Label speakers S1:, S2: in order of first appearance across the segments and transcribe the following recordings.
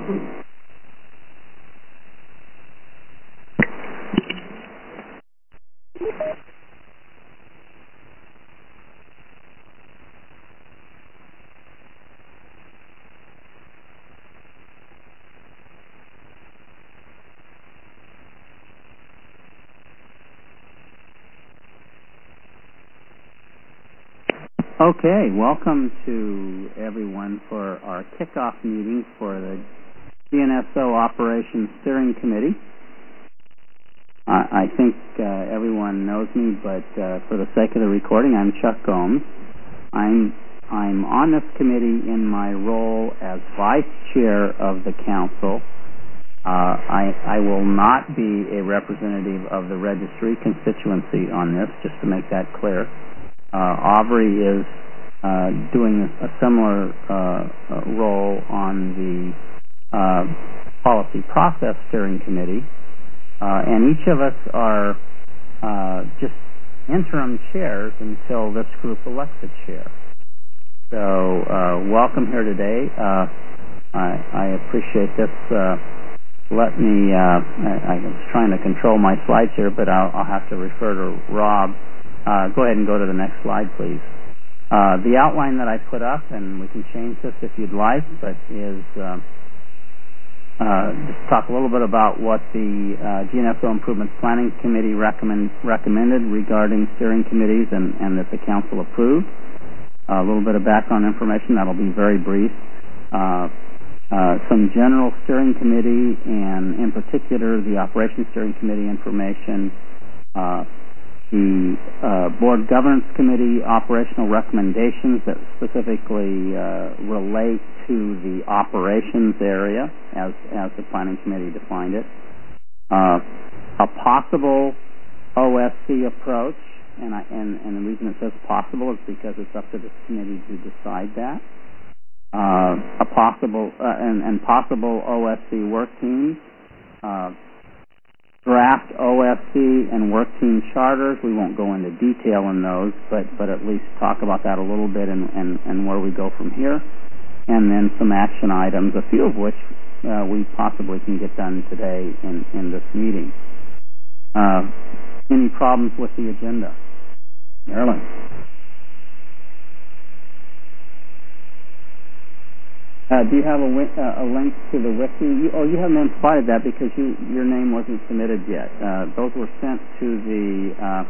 S1: Okay, welcome to everyone for our kickoff meeting for the GNSO Operations Steering Committee. I think everyone knows me, but for the sake of the recording, I'm Chuck Gomes. I'm on this committee in my role as Vice Chair of the Council. I will not be a representative of the registry constituency on this, just to make that clear. Aubrey is doing a similar role on the Policy Process Steering Committee, and each of us are just interim chairs until this group elects a chair. So welcome here today. I appreciate this. Let me, I was trying to control my slides here, but I'll have to refer to Rob. Go ahead and go to the next slide, please. The outline that I put up, and we can change this if you'd like, but is just talk a little bit about what the GNSO Improvements Planning Committee recommended regarding steering committees and that the Council approved. A little bit of background information, that'll be very brief. Some general steering committee, and in particular the Operations Steering Committee information, the Board Governance Committee operational recommendations that specifically relate to the operations area as the Planning Committee defined it. A possible OSC approach, and the reason it says possible is because it's up to the committee to decide that. A possible and possible OSC work teams. Draft OSC and work team charters. We won't go into detail in those, but at least talk about that a little bit and where we go from here. And then some action items, a few of which we possibly can get done today in this meeting. Any problems with the agenda? Marilyn? Do you have a link to the wiki? You haven't provided that because your name wasn't submitted yet. Those were sent to the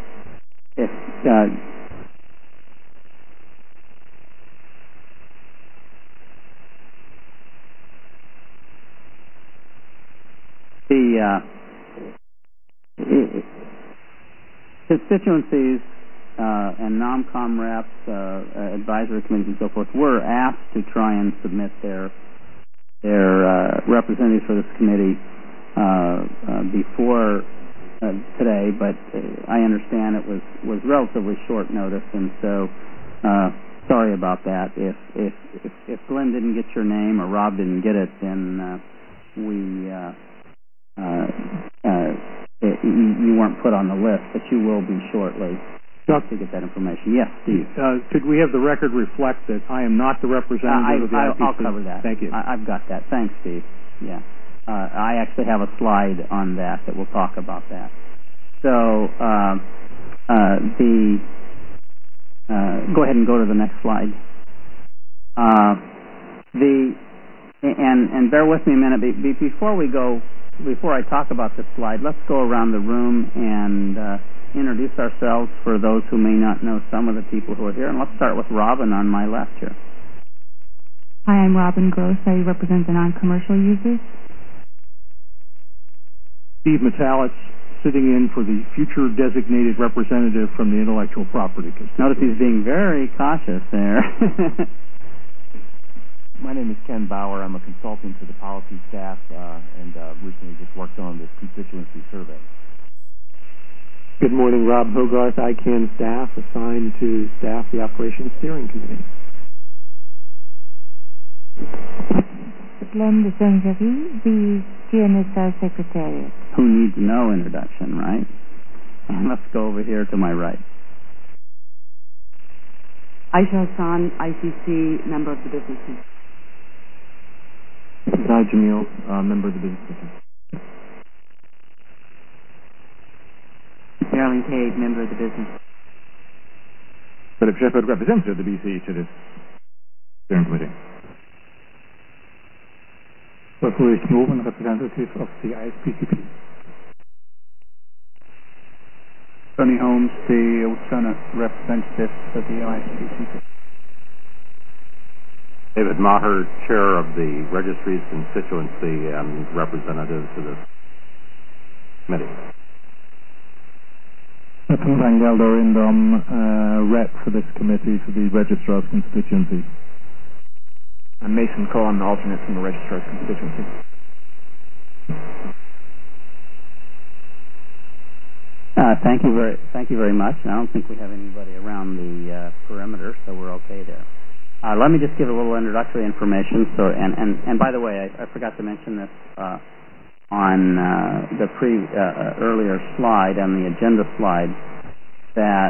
S1: constituencies and NOMCOM reps, advisory committees and so forth were asked to try and submit their representatives for this committee before today, but I understand it was relatively short notice, and so sorry about that. If Glenn didn't get your name or Rob didn't get it, then you weren't put on the list, but you will be shortly. To get that information. Yes, Steve.
S2: Could we have the record reflect that I am not the representative of the IPC?
S1: I'll cover that.
S2: Thank you.
S1: I've got that. Thanks, Steve. Yeah. I actually have a slide on that will talk about that. So go ahead and go to the next slide. And bear with me a minute. Before I talk about this slide, let's go around the room and introduce ourselves for those who may not know some of the people who are here. And let's start with Robin on my left here.
S3: Hi, I'm Robin Gross. I represent the non-commercial users.
S2: Steve Metallics, sitting in for the future designated representative from the Intellectual Property Constituency.
S1: Notice he's being very cautious there.
S4: My name is Ken Bauer. I'm a consultant to the policy staff and recently just worked on this constituency survey.
S5: Good morning, Rob Hogarth, ICANN staff, assigned to staff the Operations Steering Committee.
S3: Glenn DeSangerie, the GNSO Secretariat.
S1: Who needs no introduction, right? And let's go over here to my right.
S6: Aisha Hassan, ICC, member of the business team.
S5: Mrs. Jamil, member of the Business Committee.
S6: Marilyn Cade, member of the Business.
S7: Philip Shepherd, representative of the BC to this steering committee.
S2: Ulrich Noven, representative of the ISPCP.
S8: Bernie Holmes, the alternate representative for the ISPCP.
S9: David Maher, chair of the Registries Constituency and representative to the committee.
S7: Stephen Van Gelder, Indom, rep for this committee for the Registrar's Constituency.
S6: I'm Mason Cohen, alternate from the Registrar's Constituency.
S1: Thank you very much. I don't think we have anybody around the perimeter, so we're okay there. Let me just give a little introductory information. So, and by the way, I forgot to mention this on the earlier slide, on the agenda slide, that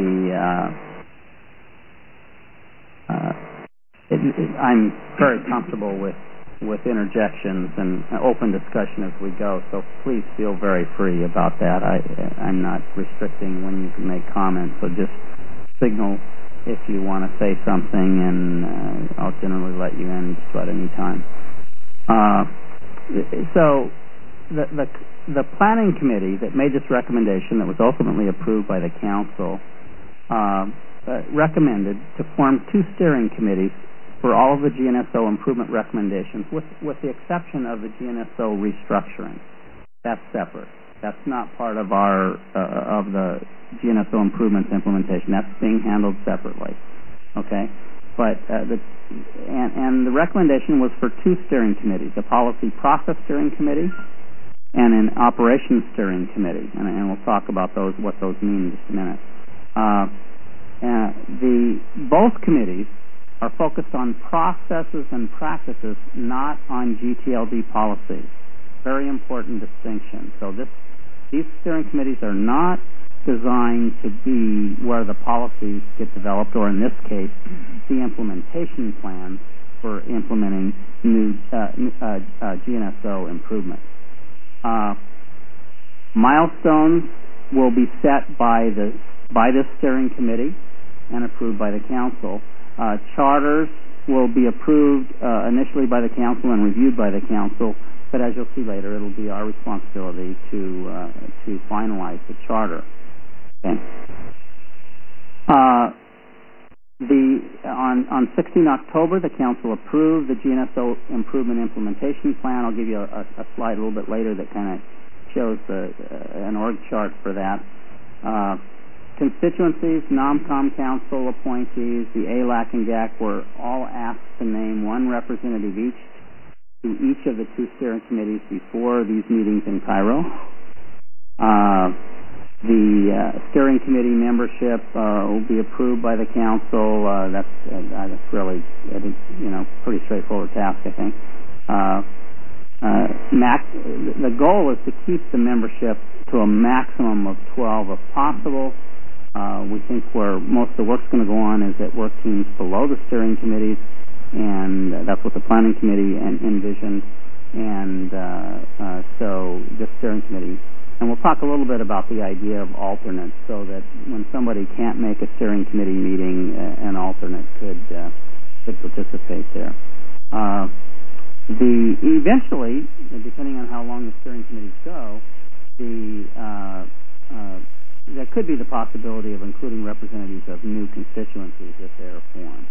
S1: I'm very comfortable with interjections and open discussion as we go. So please feel very free about that. I'm not restricting when you can make comments. So just signal if you want to say something, and I'll generally let you in just about any time. So the planning committee that made this recommendation, that was ultimately approved by the council, recommended to form two steering committees for all of the GNSO improvement recommendations, with the exception of the GNSO restructuring. That's separate. That's not part of our of the GNSO improvements implementation. That's being handled separately. Okay, but the recommendation was for two steering committees: a policy process steering committee and an operations steering committee. And we'll talk about what those mean in just a minute. Both committees are focused on processes and practices, not on GTLD policies. Very important distinction. So these steering committees are not designed to be where the policies get developed, or in this case, the implementation plans for implementing new GNSO improvements. Milestones will be set by this steering committee and approved by the council. Charters will be approved initially by the council and reviewed by the council, but as you'll see later, it'll be our responsibility to finalize the charter. Okay. On 16 October, the council approved the GNSO improvement implementation plan. I'll give you a slide a little bit later that kind of shows an org chart for that. Constituencies, NOMCOM council appointees, the ALAC and GAC were all asked to name one representative each to each of the two steering committees before these meetings in Cairo. The steering committee membership will be approved by the council. That's really, pretty straightforward task, I think. The goal is to keep the membership to a maximum of 12 if possible. We think where most of the work's going to go on is at work teams below the steering committees, and that's what the planning committee envisioned. And so this steering committee, and we'll talk a little bit about the idea of alternates, so that when somebody can't make a steering committee meeting, an alternate could participate there. Eventually, depending on how long the steering committees go, there could be the possibility of including representatives of new constituencies if they are formed.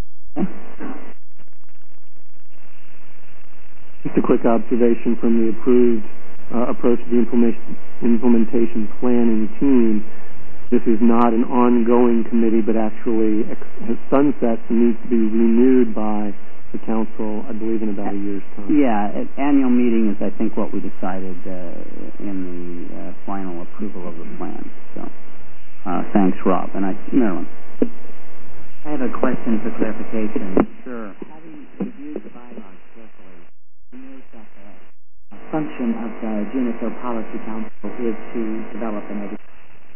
S5: Just a quick observation from the approved approach to the implementation planning team. This is not an ongoing committee, but actually has sunsets and needs to be renewed by the council, I believe, in about a year's time.
S1: Yeah, annual meeting is, I think, what we decided in the final approval of the plan. So, thanks, Rob. And Marilyn.
S6: I have a question for clarification.
S1: Sure.
S6: Having reviewed the bylaws carefully, you know that the function of the GNSO Policy Council is to develop an editorial,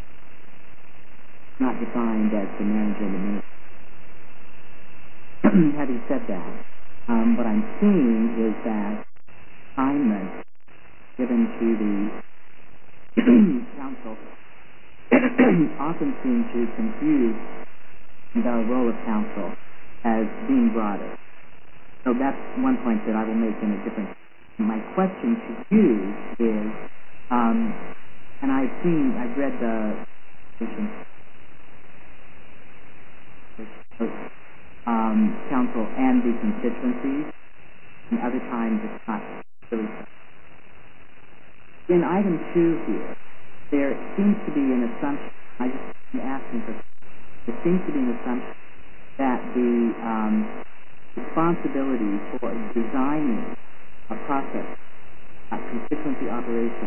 S6: not defined as the manager of the ministry. Having said that, what I'm seeing is that assignments given to the council often seem to confuse the role of council as being broader. So that's one point that I will make in a different. My question to you is, and I've read the council and the constituencies, and other times it's not really so. In item 2 here, there seems to be an assumption, I just am asking for, there seems to be an assumption that the responsibility for designing a process, a constituency operation,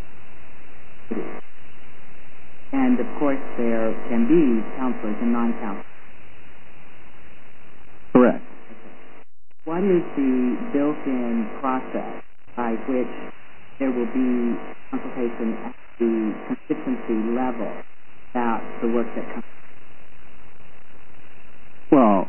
S6: and of course there can be councilors and non-councilors.
S1: Correct.
S6: What is the built-in process by which there will be consultation at the constituency level about the work that comes?
S1: Well,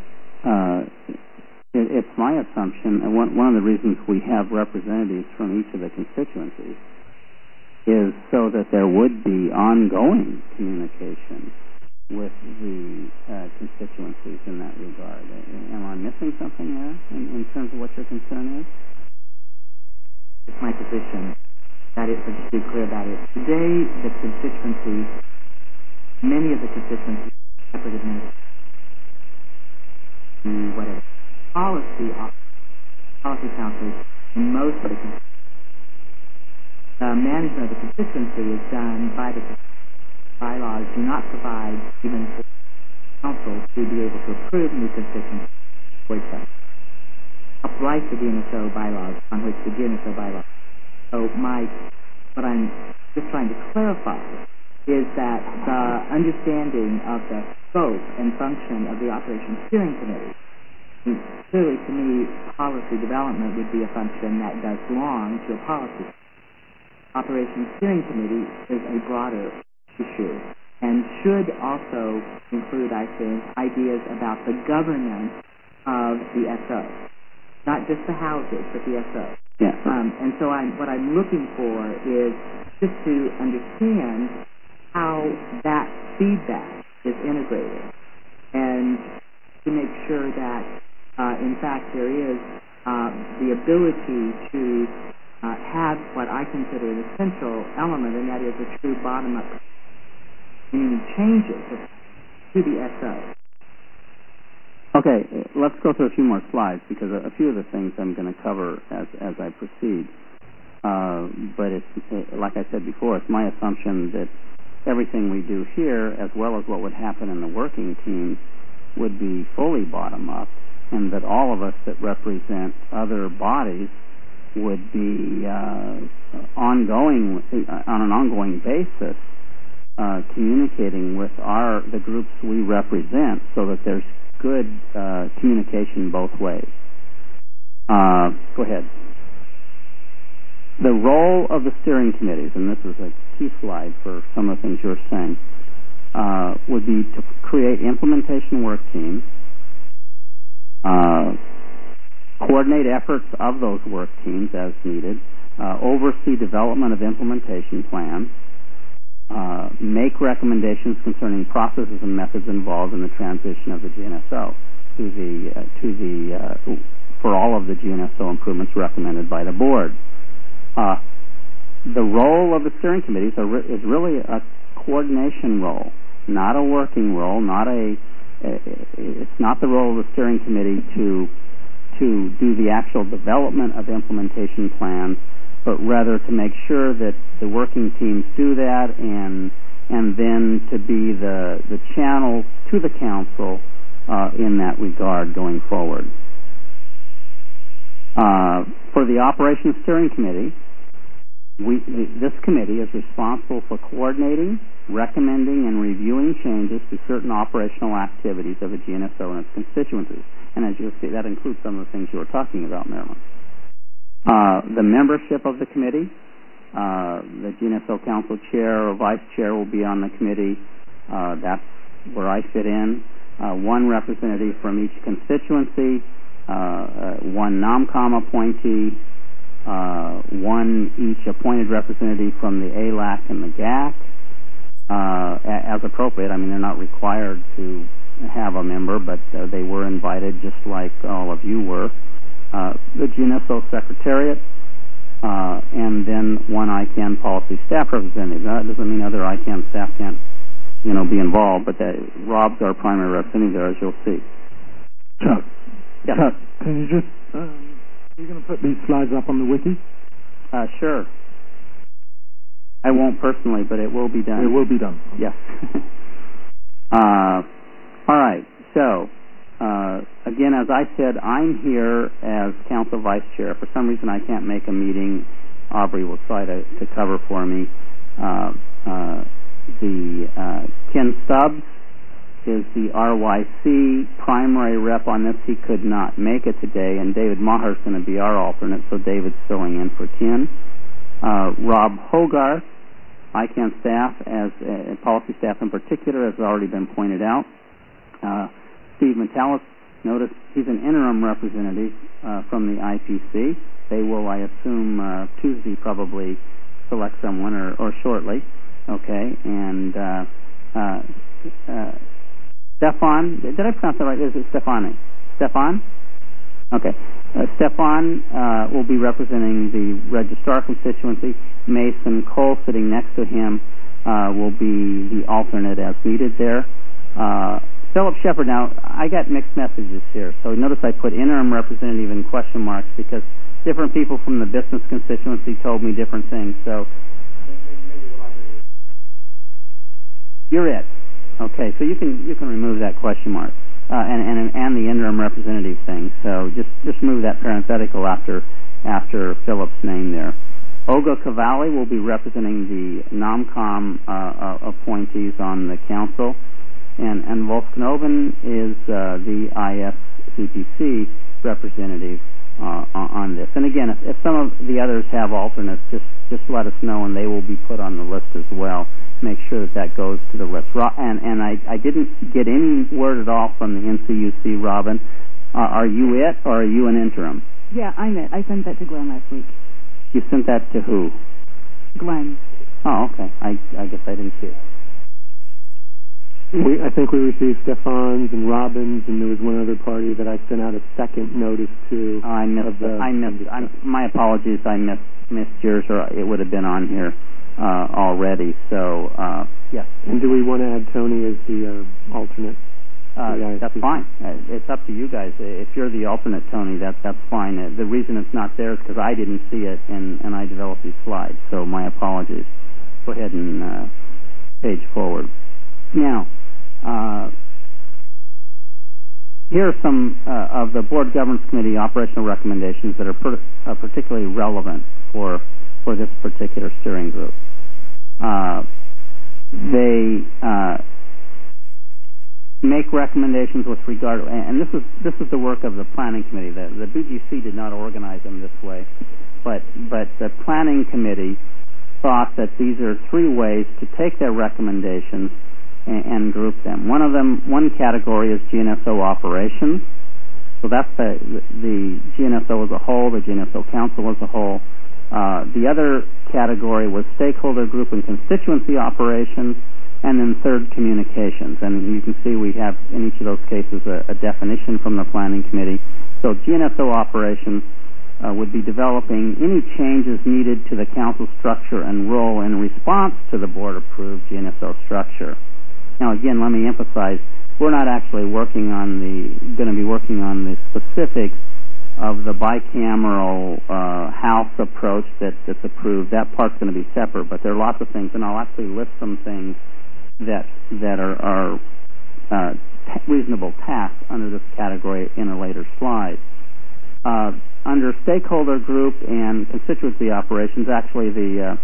S1: it's my assumption, and one of the reasons we have representatives from each of the constituencies is so that there would be ongoing communication with the constituencies in that regard. Am I missing something there in terms of what your concern is?
S6: It's my position that is, to be clear about it. Today, the constituencies, many of the constituencies, separate administration, whatever, policy councils, and most of the management of the constituency is done by the bylaws do not provide even for council to be able to approve new constituencies. Upright the GNSO bylaws on which the GNSO bylaws. So what I'm just trying to clarify is that the understanding of the scope and function of the Operations Steering Committee, clearly to me, policy development would be a function that does belong to a policy. Operations Steering Committee is a broader issue and should also include, I think, ideas about the governance of the SO. Not just the houses, but the SO.
S1: Yeah.
S6: And so what I'm looking for is just to understand how that feedback is integrated and to make sure that, in fact, there is the ability to have what I consider an essential element, and that is a true bottom-up, meaning changes to the SO.
S1: Okay, let's go through a few more slides because a few of the things I'm going to cover as I proceed. But it's like I said before, it's my assumption that everything we do here, as well as what would happen in the working team, would be fully bottom-up, and that all of us that represent other bodies would be on an ongoing basis communicating with the groups we represent so that there's good communication both ways. Go ahead. The role of the steering committees, and this is a key slide for some of the things you're saying, would be to create implementation work teams, coordinate efforts of those work teams as needed, oversee development of implementation plans, make recommendations concerning processes and methods involved in the transition of the GNSO for all of the GNSO improvements recommended by the board. The role of the steering committees is really a coordination role, not a working role. It's not the role of the steering committee to do the actual development of implementation plans, but rather to make sure that the working teams do that and then to be the channel to the council in that regard going forward. For the Operations Steering Committee, this committee is responsible for coordinating, recommending, and reviewing changes to certain operational activities of a GNSO and its constituencies. And as you'll see, that includes some of the things you were talking about, Marilyn. The membership of the committee, the GNSO Council Chair or Vice Chair will be on the committee. That's where I fit in. One representative from each constituency, one NOMCOM appointee, one each appointed representative from the ALAC and the GAC, as appropriate. I mean, they're not required to have a member, but they were invited just like all of you were. The GNSO Secretariat, and then one ICANN policy staff representative. That doesn't mean other ICANN staff can't, be involved, but Rob's our primary representative there, as you'll see.
S2: Chuck,
S1: Yes.
S2: Chuck, can you just, you're going to put these slides up on the wiki?
S1: Sure. I won't personally, but it will be done.
S2: It will be done.
S1: Yes. All right. So, again, as I said, I'm here as Council Vice Chair. For some reason, I can't make a meeting. Aubrey will try to cover for me. Ken Stubbs is the RYC primary rep on this. He could not make it today, and David Maher is going to be our alternate, so David's filling in for Ken. Rob Hogarth, ICANN staff, as policy staff in particular, has already been pointed out. Steve Metalis, notice he's an interim representative from the IPC. They will, I assume, Tuesday probably select someone or shortly. Okay, and Stefan, did I pronounce that right? Is it Stefani? Stefan? Okay. Stefan will be representing the registrar constituency. Mason Cole, sitting next to him, will be the alternate as needed there. Philip Shepard, now, I got mixed messages here. So notice I put interim representative in question marks because different people from the business constituency told me different things. So you're it. Okay, so you can remove that question mark and the interim representative thing. So just remove that parenthetical after Philip's name there. Olga Cavalli will be representing the NOMCOM appointees on the council, and Wolf Knoven is the ISCPC representative on this. And again, if some of the others have alternates, just let us know, and they will be put on the list as well. Make sure that goes to the list. And I didn't get any word at all from the NCUC, Robin. Are you it, or are you an interim?
S3: Yeah, I'm it. I sent that to Glenn last week.
S1: You sent that to who?
S3: Glenn.
S1: Oh, okay. I guess I didn't see it.
S5: I think we received Stefan's and Robin's, and there was one other party that I sent out a second notice to.
S1: I missed. My apologies. I missed yours, or it would have been on here already. So yes. And
S5: do we want to add Tony as the alternate?
S1: That's fine. It's up to you guys. If you're the alternate, Tony, that's fine. The reason it's not there is because I didn't see it, and I developed these slides. So my apologies. Go ahead and page forward. Now. Here are some of the Board Governance Committee operational recommendations that are particularly relevant for this particular steering group. They make recommendations with regard, and this is the work of the Planning Committee. The BGC did not organize them this way, but the Planning Committee thought that these are three ways to take their recommendations and group them. One category is GNSO operations. So that's the GNSO as a whole, the GNSO Council as a whole. The other category was stakeholder group and constituency operations, and then third, communications. And you can see we have in each of those cases a definition from the Planning Committee. So GNSO operations would be developing any changes needed to the Council structure and role in response to the Board-approved GNSO structure. Now, again, let me emphasize, we're not actually going to be working on the specifics of the bicameral House approach that's approved. That part's going to be separate, but there are lots of things, and I'll actually list some things that are reasonable tasks under this category in a later slide. Under stakeholder group and constituency operations, actually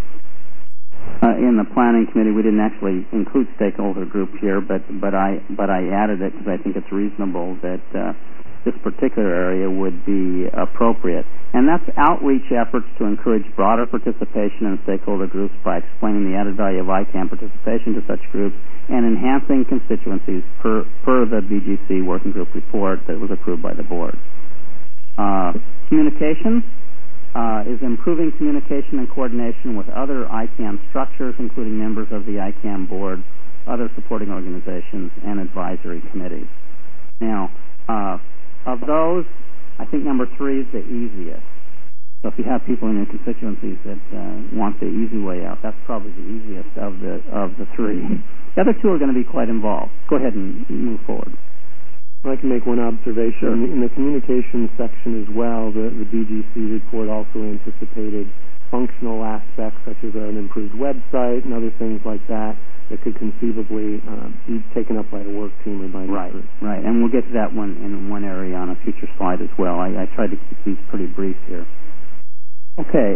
S1: in the Planning Committee, we didn't actually include stakeholder group here, but I added it because I think it's reasonable that this particular area would be appropriate. And that's outreach efforts to encourage broader participation in stakeholder groups by explaining the added value of ICANN participation to such groups and enhancing constituencies per the BGC working group report that was approved by the Board. Communications is improving communication and coordination with other ICANN structures, including members of the ICANN board, other supporting organizations, and advisory committees. Now, of those, I think number 3 is the easiest. So if you have people in your constituencies that want the easy way out, that's probably the easiest of the 3. The other 2 are going to be quite involved. Go ahead and move forward.
S5: I can make one observation.
S1: Sure.
S5: In the communications section as well, the BGC report also anticipated functional aspects such as an improved website and other things like that could conceivably be taken up by a work team or by an expert.
S1: Right, and we'll get to that one in one area on a future slide as well. I tried to keep these pretty brief here. Okay,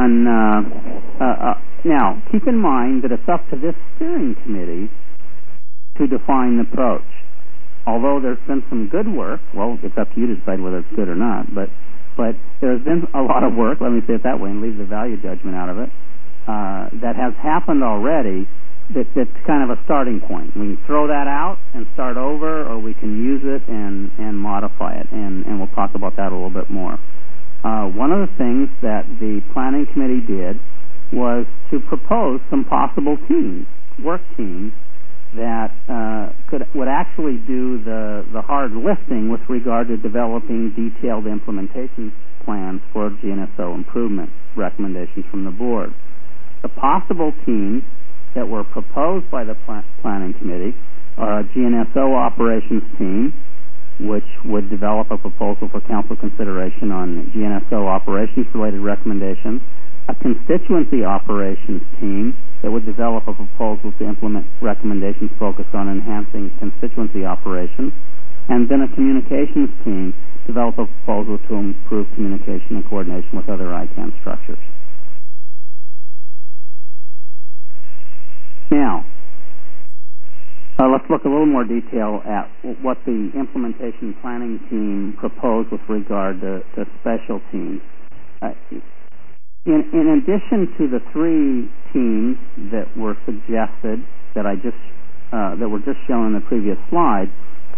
S1: now, keep in mind that it's up to this steering committee to define the approach. Although there's been some good work, well, it's up to you to decide whether it's good or not, but there's been a lot of work, let me say it that way, and leave the value judgment out of it, that has happened already that's kind of a starting point. We can throw that out and start over, or we can use it and modify it, and we'll talk about that a little bit more. One of the things that the planning committee did was to propose some possible teams, work teams, that would actually do the hard lifting with regard to developing detailed implementation plans for GNSO improvement recommendations from the board. The possible teams that were proposed by the planning committee are a GNSO operations team, which would develop a proposal for council consideration on GNSO operations-related recommendations, a constituency operations team that would develop a proposal to implement recommendations focused on enhancing constituency operations, and then a communications team develop a proposal to improve communication and coordination with other ICANN structures. Now, let's look a little more detail at what the implementation planning team proposed with regard to special teams. In addition to the 3 teams that were suggested that that were just shown in the previous slide,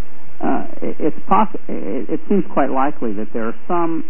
S1: it seems quite likely that there are some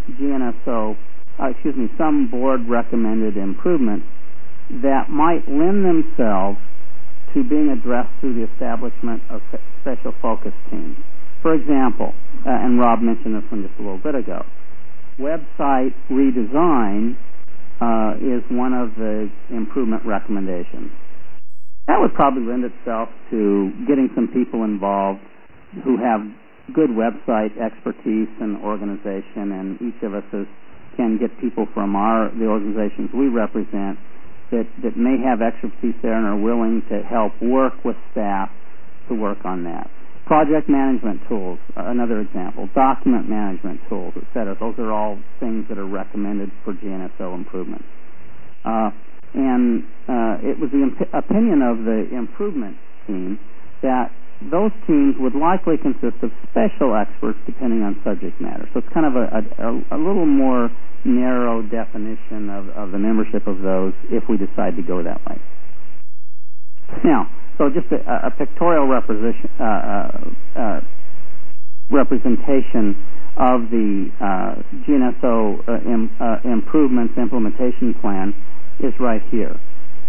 S1: some board recommended improvements that might lend themselves to being addressed through the establishment of special focus teams. For example, and Rob mentioned this one just a little bit ago, website redesign is one of the improvement recommendations. That would probably lend itself to getting some people involved who have good website expertise and organization, and each of us can get people from the organizations we represent that may have expertise there and are willing to help work with staff to work on that. Project management tools, another example. Document management tools, etc. Those are all things that are recommended for GNSO improvement. It was the opinion of the improvement team that those teams would likely consist of special experts depending on subject matter. So it's kind of a little more narrow definition of the membership of those if we decide to go that way. Now, so just a pictorial representation of the GNSO improvements implementation plan is right here.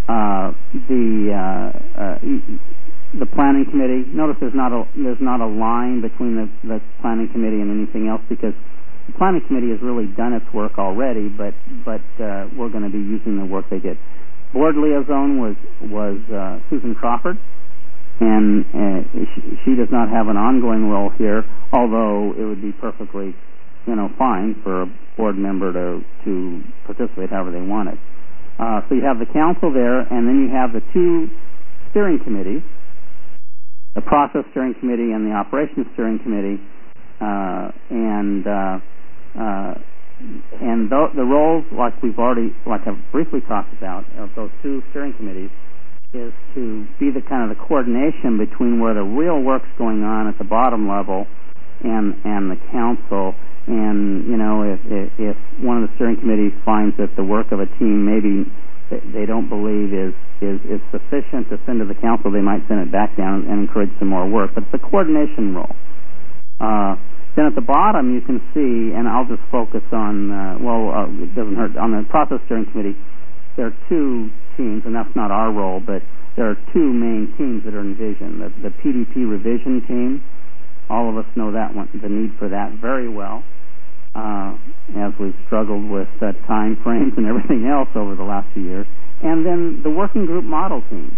S1: The planning committee. Notice there's not a line between the planning committee and anything else, because the planning committee has really done its work already, but we're going to be using the work they did. Board liaison was Susan Crawford, and she does not have an ongoing role here, although it would be perfectly fine for a board member to participate however they wanted. So you have the council there, and then you have the 2 steering committees, the process steering committee and the operations steering committee, and the roles, like I've briefly talked about, of those 2 steering committees, is to be the kind of the coordination between where the real work's going on at the bottom level and the council. And if one of the steering committees finds that the work of a team maybe they don't believe is sufficient to send to the council, they might send it back down and encourage some more work. But it's a coordination role. Then at the bottom you can see, and I'll just focus on, it doesn't hurt, on the process steering committee, there are two teams, and that's not our role, but there are two main teams that are envisioned. The PDP revision team, all of us know that one, the need for that very well, as we've struggled with time frames and everything else over the last few years. And then the working group model team.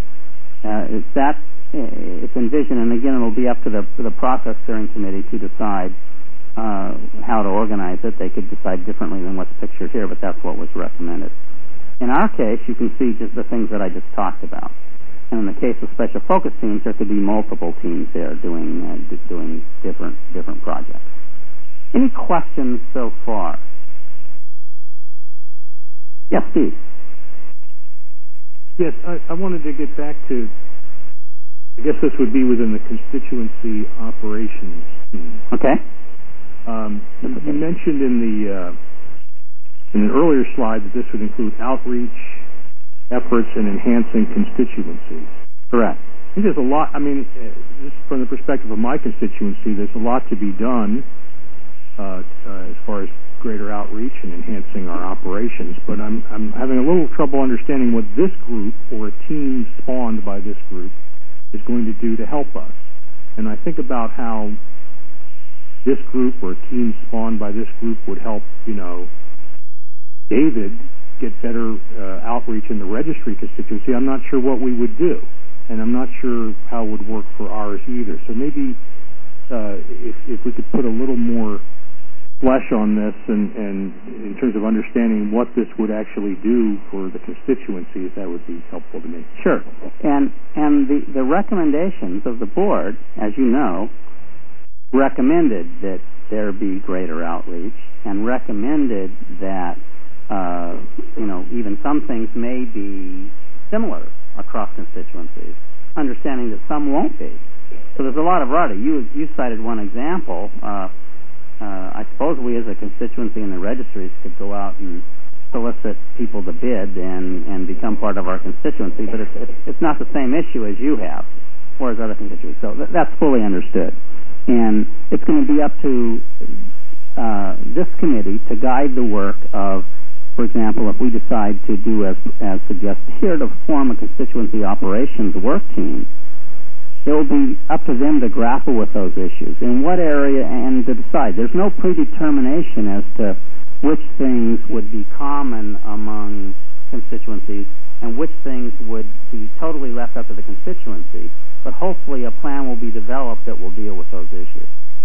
S1: It's envisioned, and again, it'll be up to the process steering committee to decide how to organize it. They could decide differently than what's pictured here, but that's what was recommended. In our case, you can see just the things that I just talked about. And in the case of special focus teams, there could be multiple teams there doing different projects. Any questions so far? Yes, Steve.
S2: Yes, I wanted to get back to, I guess this would be within the constituency operations team.
S1: Okay.
S2: You mentioned in an earlier slide that this would include outreach efforts and enhancing constituencies.
S1: Correct.
S2: I think there's a lot, this is from the perspective of my constituency, there's a lot to be done as far as greater outreach and enhancing our operations, but I'm having a little trouble understanding what this group, or a team spawned by this group, is going to do to help us. And I think about how this group, or a team spawned by this group, would help, David get better outreach in the registry constituency. I'm not sure what we would do, and I'm not sure how it would work for ours either. So maybe if we could put a little more flesh on this, and in terms of understanding what this would actually do for the constituencies, that would be helpful to me.
S1: Sure. And the recommendations of the board, as you know, recommended that there be greater outreach, and recommended that even some things may be similar across constituencies, understanding that some won't be. So there's a lot of variety. You cited one example. I suppose we as a constituency in the registries could go out and solicit people to bid and become part of our constituency, but it's not the same issue as you have, or as other constituencies. So that's fully understood. And it's going to be up to this committee to guide the work of, for example, if we decide to do as suggested here, to form a constituency operations work team, it will be up to them to grapple with those issues, in what area, and to decide. There's no predetermination as to which things would be common among constituencies and which things would be totally left up to the constituency, but hopefully a plan will be developed that will deal with those issues.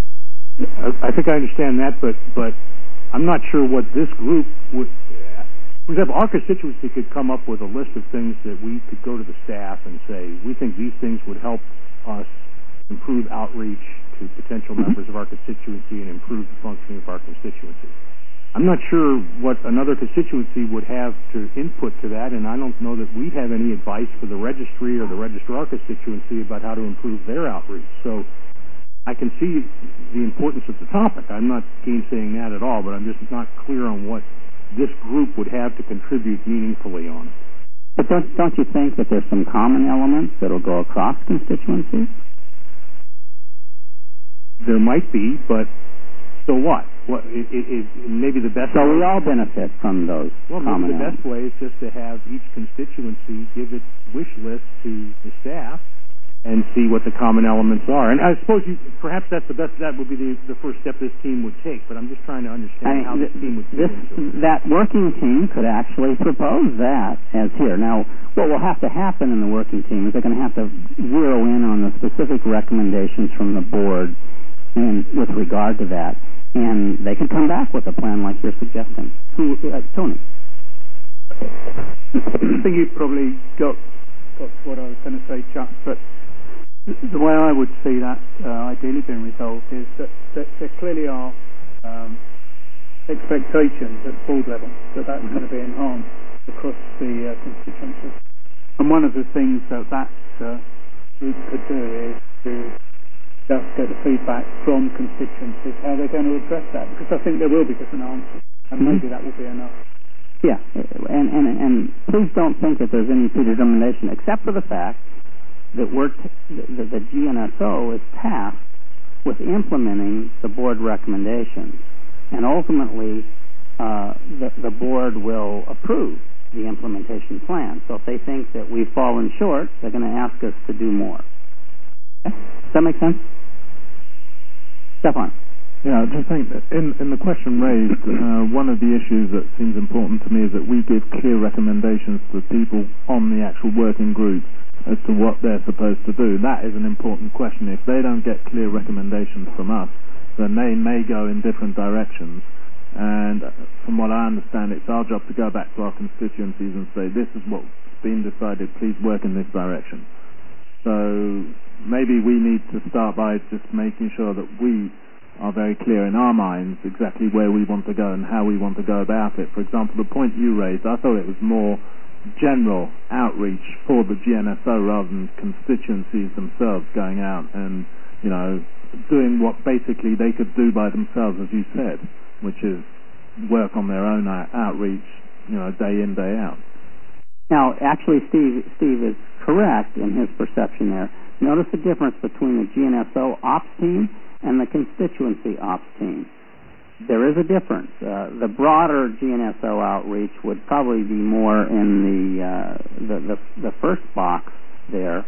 S2: I think I understand that, but I'm not sure what this group would... For example, our constituency could come up with a list of things that we could go to the staff and say, we think these things would help us improve outreach to potential members of our constituency and improve the functioning of our constituency. I'm not sure what another constituency would have to input to that, and I don't know that we'd have any advice for the registry or the registrar constituency about how to improve their outreach. So I can see the importance of the topic. I'm not gainsaying that at all, but I'm just not clear on what this group would have to contribute meaningfully on it.
S1: But don't you think that there's some common elements that will go across constituencies?
S2: There might be, but so what? Maybe the best...
S1: So we all benefit from those common elements.
S2: Maybe the best way is just to have each constituency give its wish list to the staff and see what the common elements are. And I suppose perhaps that would be the first step this team would take, but I'm just trying to understand how this team would fit into it.
S1: That working team could actually propose that as here. Now, what will have to happen in the working team is they're going to have to zero in on the specific recommendations from the board with regard to that, and they can come back with a plan like you're suggesting. Tony?
S8: I think you probably got what I was going to say, Chuck, but the way I would see that ideally being resolved is that there clearly are expectations at board level that that's going to be enhanced across the constituencies. And one of the things that group could do is to just get the feedback from constituencies, how they're going to address that, because I think there will be different answers, and maybe that will be enough.
S1: Yeah, and please don't think that there's any predetermination, except for the fact that the GNSO is tasked with implementing the board recommendations. And ultimately, the board will approve the implementation plan. So if they think that we've fallen short, they're going to ask us to do more. Okay? Does that make sense? Stefan.
S7: Yeah, I just think that in the question raised, one of the issues that seems important to me is that we give clear recommendations to the people on the actual working group as to what they're supposed to do. That is an important question. If they don't get clear recommendations from us, then they may go in different directions. And from what I understand, it's our job to go back to our constituencies and say, this is what's been decided, please work in this direction. So maybe we need to start by just making sure that we are very clear in our minds exactly where we want to go and how we want to go about it. For example, the point you raised, I thought it was more general outreach for the GNSO rather than constituencies themselves going out and, you know, doing what basically they could do by themselves, as you said, which is work on their own outreach, you know, day in, day out.
S1: Now, actually, Steve is correct in his perception there. Notice the difference between the GNSO ops team and the constituency ops team. There is a difference. The broader GNSO outreach would probably be more in the first box there.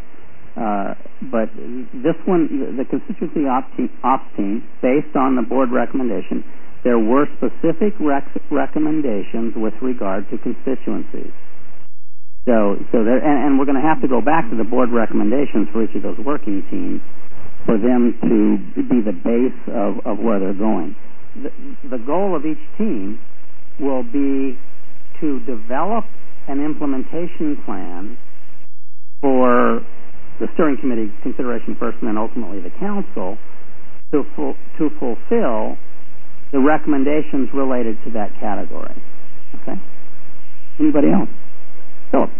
S1: But this one, the constituency ops team, based on the board recommendation, there were specific recommendations with regard to constituencies. So there, and we're going to have to go back to the board recommendations for each of those working teams for them to be the base of where they're going. The goal of each team will be to develop an implementation plan for the steering committee consideration first and then ultimately the council to fulfill the recommendations related to that category. Okay? Anybody else? Philip.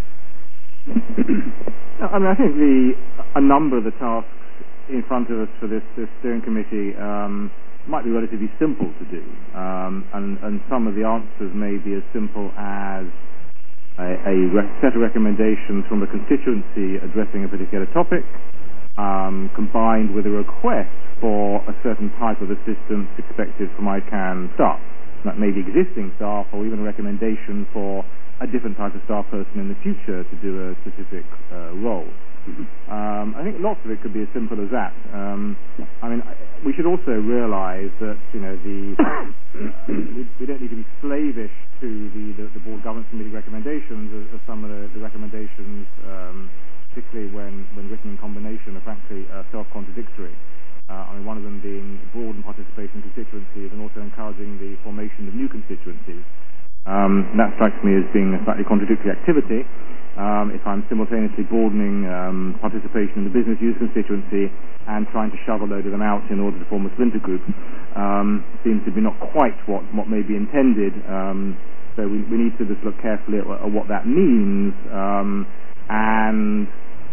S4: I mean, I think a number of the tasks in front of us for this steering committee might be relatively simple to do, and some of the answers may be as simple as a set of recommendations from a constituency addressing a particular topic, combined with a request for a certain type of assistance expected from ICANN staff. That may be existing staff, or even a recommendation for a different type of staff person in the future to do a specific role. I think lots of it could be as simple as that. I mean, we should also realize that, you know, we don't need to be slavish to the board governance committee recommendations as some of the recommendations, particularly when written in combination, are frankly self-contradictory. I mean, one of them being broaden participation in constituencies and also encouraging the formation of new constituencies. That strikes me as being a slightly contradictory activity. If I'm simultaneously broadening participation in the business use constituency and trying to shove a load of them out in order to form a splinter group, seems to be not quite what may be intended. So we need to just look carefully at what that means, and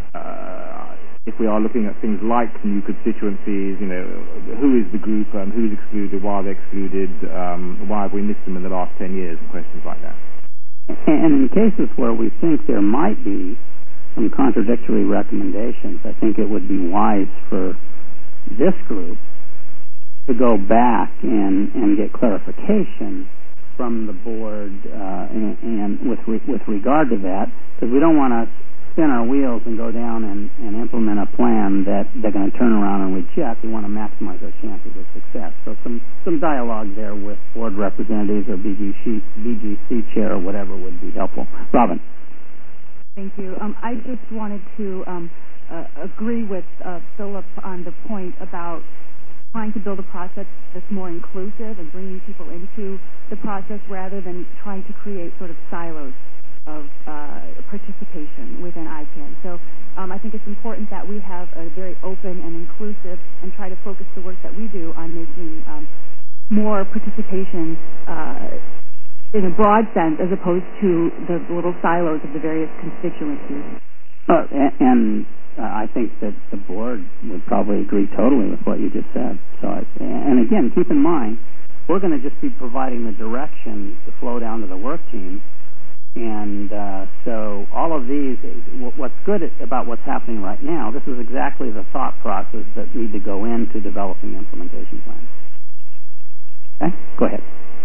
S4: if we are looking at things like new constituencies, you know, who is the group, who is excluded, why are they excluded, why have we missed them in the last 10 years, and questions like that.
S1: And in cases where we think there might be some contradictory recommendations, I think it would be wise for this group to go back and get clarification from the board and with regard to that, because we don't want to spin our wheels and go down and implement a plan that they're going to turn around and reject. We want to maximize our chances of success. So some dialogue there with board representatives or BGC chair or whatever would be helpful. Robin.
S3: Thank you. I just wanted to agree with Philip on the point about trying to build a process that's more inclusive and bringing people into the process rather than trying to create sort of silos of participation within ICANN. So I think it's important that we have a very open and inclusive and try to focus the work that we do on making more participation in a broad sense as opposed to the little silos of the various constituencies.
S1: And I think that the board would probably agree totally with what you just said. So, and again, keep in mind, we're going to just be providing the direction to flow down to the work team. And so all of these, what's good about what's happening right now, this is exactly the thought process that need to go into developing implementation plans. Okay, go ahead.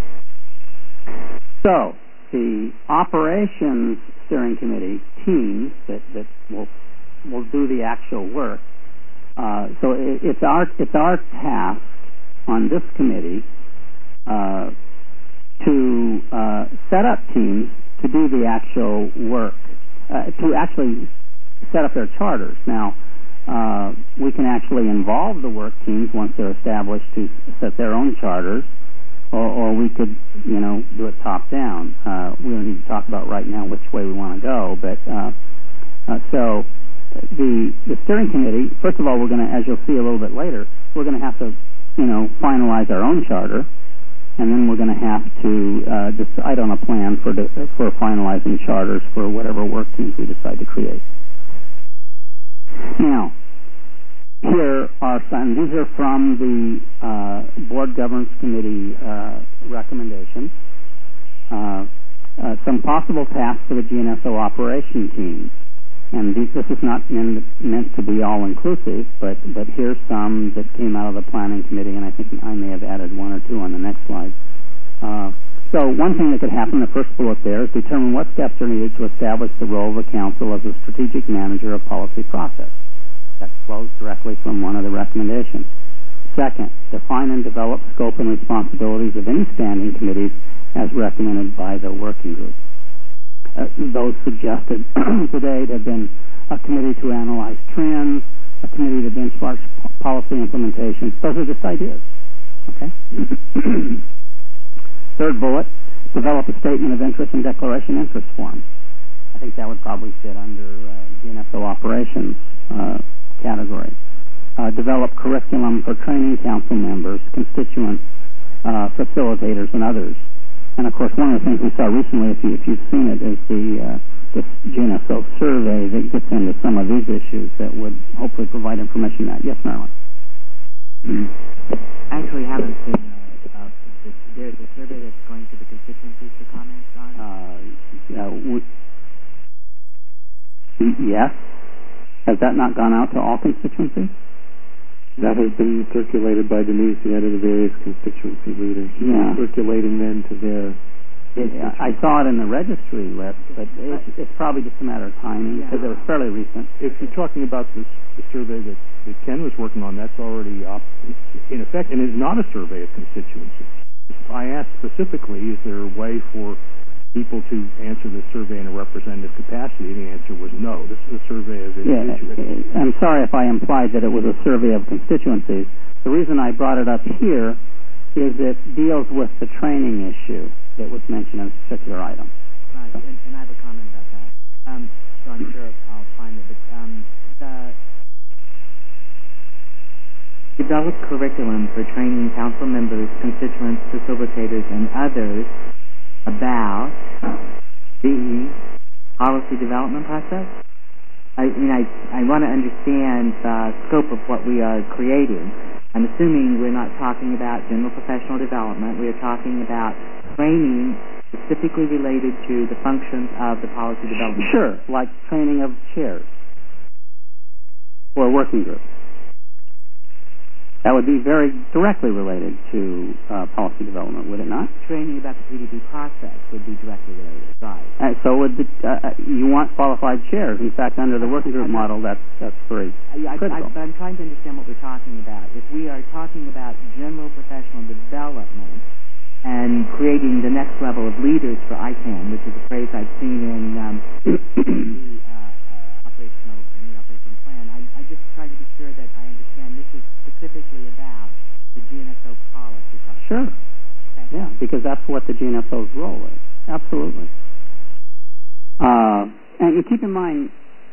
S1: So the operations steering committee teams that will do the actual work. So it's our task on this committee to set up teams to do the actual work, to actually set up their charters. Now, we can actually involve the work teams once they're established to set their own charters, or we could, do it top down. We don't need to talk about right now which way we want to go, but so the steering committee, first of all, we're going to, as you'll see a little bit later, we're going to have to, finalize our own charter. And then we're going to have to decide on a plan for finalizing charters for whatever work teams we decide to create. Now, here are some. These are from the Board Governance Committee recommendations. Some possible tasks for the GNSO operation team. And this is not meant to be all-inclusive, but here's some that came out of the Planning Committee, and I think I may have added one or two on the next slide. So one thing that could happen, the first bullet there, is determine what steps are needed to establish the role of the Council as a strategic manager of policy process. That flows directly from one of the recommendations. Second, define and develop scope and responsibilities of any standing committees as recommended by the working group. Those suggested today have been a committee to analyze trends, a committee to benchmark policy implementation. Those are just ideas. Okay. Third bullet, develop a statement of interest and declaration interest form. I think that would probably fit under GNSO operations category. Develop curriculum for training council members, constituents, facilitators, and others. And of course, one of the things we saw recently, if you've seen it, is this GNSO survey that gets into some of these issues that would hopefully provide information on that. Yes, Marilyn?
S6: I actually haven't seen there's a survey that's going to the constituencies for comments on.
S1: Yes. Has that not gone out to all constituencies?
S5: That has been circulated by Denise and the various constituency leaders.
S1: Yeah.
S5: Circulating then to their...
S1: I saw it in the registry list, but it's probably just a matter of timing because it was fairly recent.
S2: If you're talking about the survey that Ken was working on, that's already up in effect, and it's not a survey of constituencies. I asked specifically, is there a way for people to answer the survey in a representative capacity, and the answer was no. This is a survey of individuals.
S1: Yeah, I'm sorry if I implied that it was a survey of constituencies. The reason I brought it up here is it deals with the training issue that was mentioned in a particular item.
S6: Right, so. And I have a comment about that. So I'm sure I'll find it. But develop curriculum for training council members, constituents, facilitators, and others about the policy development process. I want to understand the scope of what we are creating. I'm assuming we're not talking about general professional development. We are talking about training specifically related to the functions of the policy development.
S1: Sure, like training of chairs or working groups. That would be very directly related to policy development, would it not?
S6: Training about the PDP process would be directly related, right?
S1: So would you want qualified chairs? In fact, under the working group model, that's very critical.
S6: I'm trying to understand what we're talking about. If we are talking about general professional development and creating the next level of leaders for ICANN, which is a phrase I've seen in the operational plan, I'm just trying to be sure that I understand this is specifically about the GNSO policy process.
S1: Sure. Okay. Yeah, because that's what the GNSO's role is. Absolutely. And you keep in mind,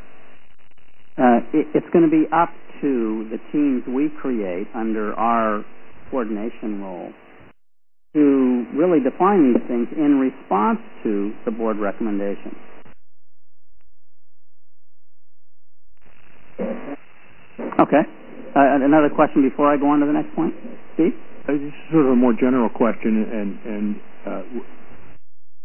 S1: it's going to be up to the teams we create under our coordination role to really define these things in response to the board recommendations. Okay. Another question before I go on to the next point? Steve?
S2: This is sort of a more general question, and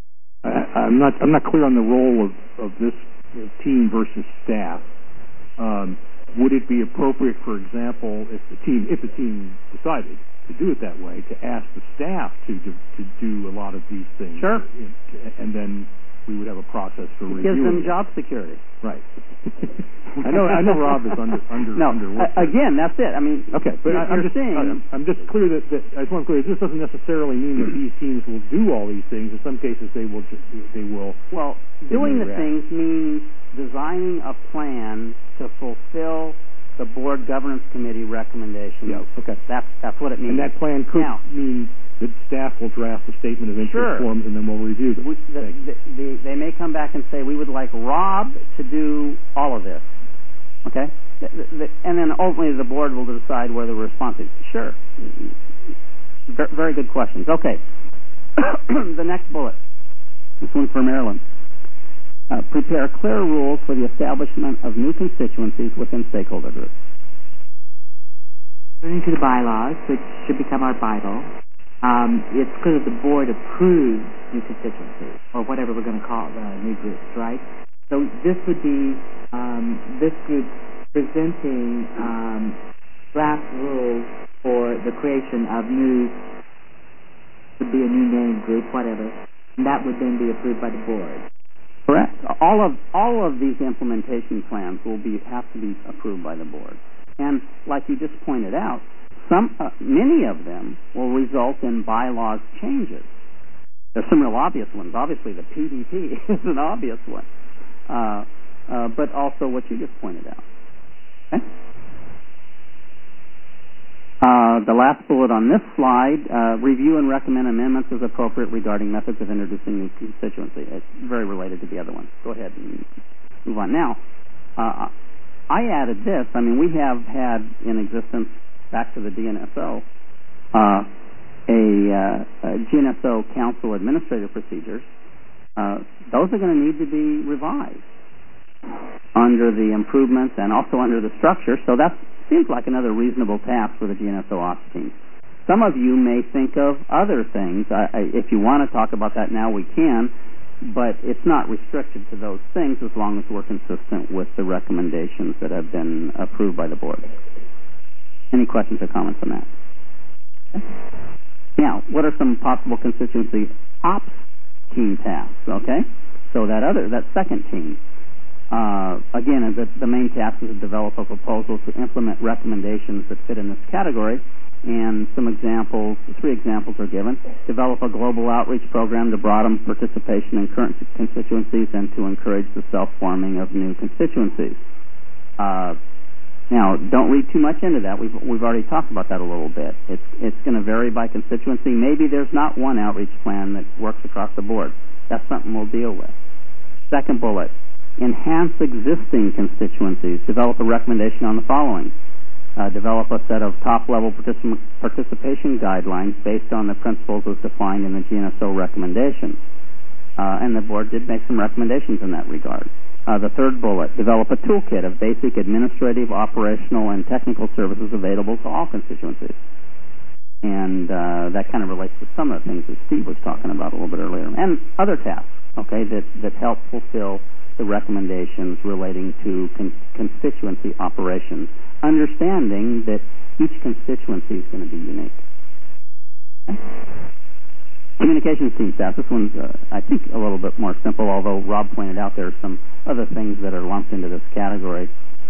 S2: I'm not clear on the role of this team versus staff. Would it be appropriate, for example, if the team decided to do it that way, to ask the staff to do a lot of these things?
S1: Sure.
S2: And then we would have a process for reviewing.
S1: Gives them job security.
S2: Right. I know Rob is underworked.
S1: Again, that's it. I mean,
S2: okay, but I'm just clear that I just want to be clear. This doesn't necessarily mean that these teams will do all these things. In some cases, they will.
S1: Well, doing the things means designing a plan to fulfill the board governance committee recommendations.
S2: Yeah. Okay.
S1: That's what it means.
S2: And that plan could mean that staff will draft a statement of interest forms, and then we'll review them.
S1: They may come back and say, we would like Rob to do all of this. Okay? And then ultimately the board will decide whether the response is sure. Very good questions. Okay. The next bullet. This one's for Marilyn. Prepare clear rules for the establishment of new constituencies within stakeholder groups.
S6: According to the bylaws, which should become our Bible, it's clear that the board approves new constituencies, or whatever we're going to call new groups, right? So this would be this group presenting draft rules for the creation of would be a new name group, whatever, and that would then be approved by the board.
S1: Correct. All of these implementation plans have to be approved by the board, and like you just pointed out, many of them will result in bylaws changes. There's some real obvious ones. Obviously, the PDP is an obvious one, but also what you just pointed out. Okay? The last bullet on this slide, review and recommend amendments as appropriate regarding methods of introducing new constituency. It's very related to the other one. Go ahead and move on. Now, I added this. I mean, we have had in existence, back to the DNSO, GNSO Council Administrative Procedures. Those are going to need to be revised under the improvements and also under the structure, so that seems like another reasonable task for the GNSO ops team. Some of you may think of other things. If you want to talk about that now, we can, but it's not restricted to those things as long as we're consistent with the recommendations that have been approved by the board. Any questions or comments on that? Okay. Now, what are some possible constituency ops team tasks? Okay, so that second team, again, the main task is to develop a proposal to implement recommendations that fit in this category, and some examples, 3 examples are given. Develop a global outreach program to broaden participation in current constituencies and to encourage the self-forming of new constituencies. Now, don't read too much into that. We've already talked about that a little bit. It's going to vary by constituency. Maybe there's not one outreach plan that works across the board. That's something we'll deal with. Second bullet, enhance existing constituencies. Develop a recommendation on the following. Develop a set of top-level participation guidelines based on the principles as defined in the GNSO recommendations. And the board did make some recommendations in that regard. The third bullet, develop a toolkit of basic administrative, operational, and technical services available to all constituencies. And that kind of relates to some of the things that Steve was talking about a little bit earlier. And other tasks, okay, that help fulfill the recommendations relating to constituency operations, understanding that each constituency is going to be unique. Okay? Communications team staff. This one's, I think, a little bit more simple, although Rob pointed out there are some other things that are lumped into this category.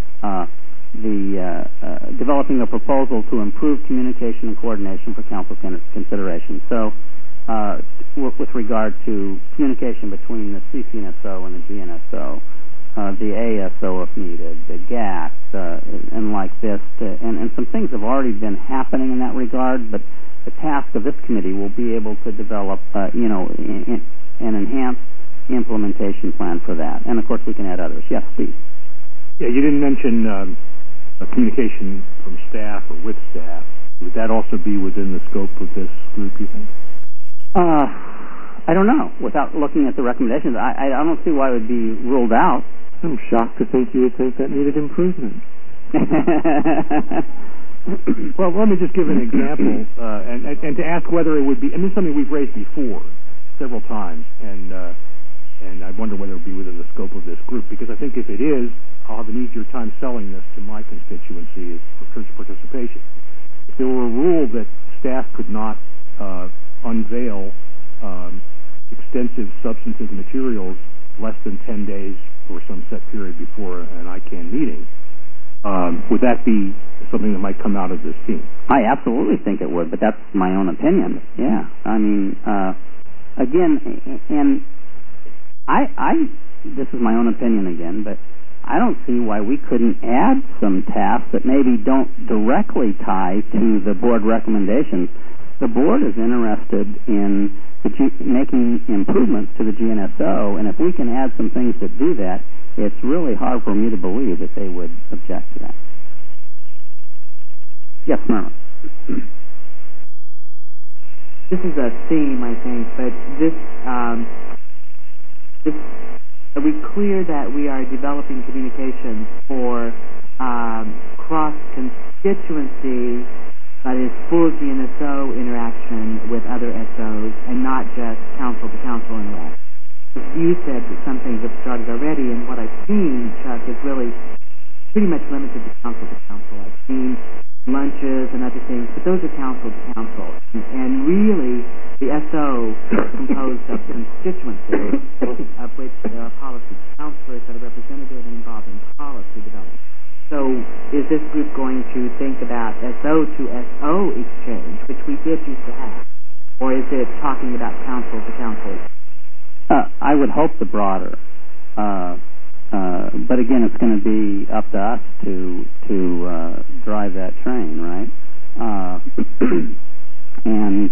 S1: Developing a proposal to improve communication and coordination for council consideration. So, with regard to communication between the CCNSO and the GNSO, the ASO if needed, the GAC, and like this, and some things have already been happening in that regard, but the task of this committee will be able to develop, an enhanced implementation plan for that. And, of course, we can add others. Yes, Steve?
S2: Yeah, you didn't mention communication from staff or with staff. Would that also be within the scope of this group, you think?
S1: I don't know. Without looking at the recommendations, I don't see why it would be ruled out.
S5: I'm shocked to think you would think that needed improvement.
S2: Well, let me just give an example, and to ask whether it would be, and this is something we've raised before several times, and And I wonder whether it would be within the scope of this group, because I think if it is, I'll have an easier time selling this to my constituency for church participation. If there were a rule that staff could not unveil extensive substantive materials less than 10 days or some set period before an ICANN meeting, would that be something that might come out of this team?
S1: I absolutely think it would, but that's my own opinion. Yeah, I mean, again, and this is my own opinion again, but I don't see why we couldn't add some tasks that maybe don't directly tie to the board recommendations. The board is interested in making improvements to the GNSO, and if we can add some things that do that, it's really hard for me to believe that they would object to that. Yes, Merlin.
S6: This is a theme, I think, but are we clear that we are developing communications for cross-constituency, that is full GNSO interaction with other SOs, and not just council-to-council interaction? You said that some things have started already, and what I've seen, Chuck, is really pretty much limited to council-to-council. I've seen lunches and other things, but those are council-to-council. And really, the SO is composed of constituencies, of which there are policy counselors that are representative and involved in policy development. So is this group going to think about SO-to-SO exchange, which we did used to have, or is it talking about council-to-council?
S1: I would hope the broader, but again, it's going to be up to us to drive that train, right? And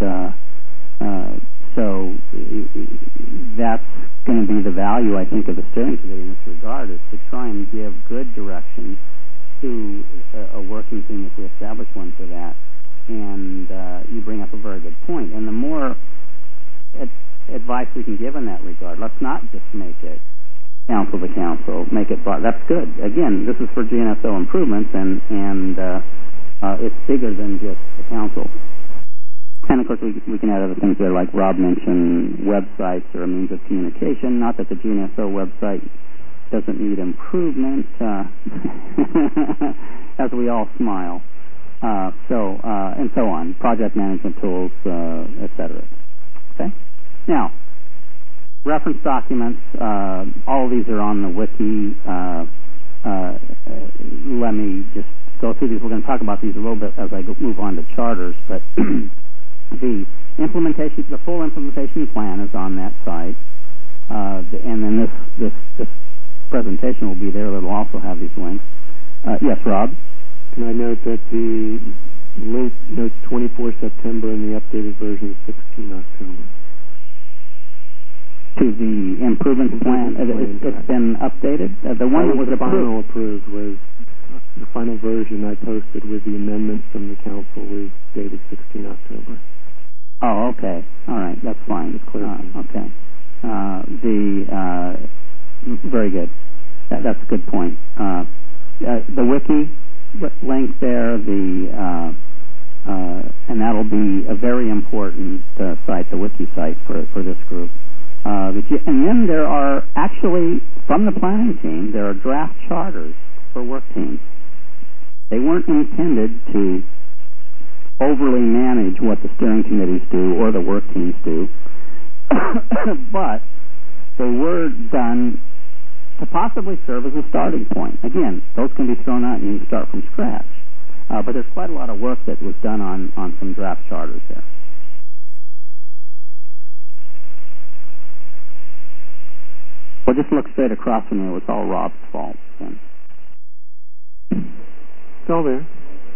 S1: so that's going to be the value, I think, of the steering committee in this regard, is to try and give good direction to a working team if we establish one for that. And you bring up a very good point. And the more advice we can give in that regard, let's not just make it council to council, make it broad. That's good. Again, this is for GNSO improvements, and it's bigger than just the council. And of course, we can add other things there, like Rob mentioned, websites are a means of communication. Not that the GNSO website doesn't need improvement, as we all smile. And so on, project management tools, etc. Okay. Now, reference documents. All of these are on the wiki. Let me just go through these. We're going to talk about these a little bit as I move on to charters, but the full implementation plan is on that site, and then this presentation will be there. It'll also have these links. Yes, Rob?
S5: Can I note that the link notes 24 September and the updated version is 16 October?
S1: To the improvement plan? It's been updated? The one that was
S5: approved was the final version I posted with the amendments from the council was dated 16 October.
S1: Oh, okay. All right. That's fine.
S5: Just clear.
S1: Okay. Very good. That's a good point. The wiki link there, and that'll be a very important site, the wiki site for this group. And then there are actually, from the planning team, there are draft charters for work teams. They weren't intended to overly manage what the steering committees do or the work teams do, but they were done to possibly serve as a starting point. Again, those can be thrown out and you can start from scratch. But there's quite a lot of work that was done on some draft charters there. Well, just look straight across from you. It's all Rob's fault. Then.
S5: It's all there.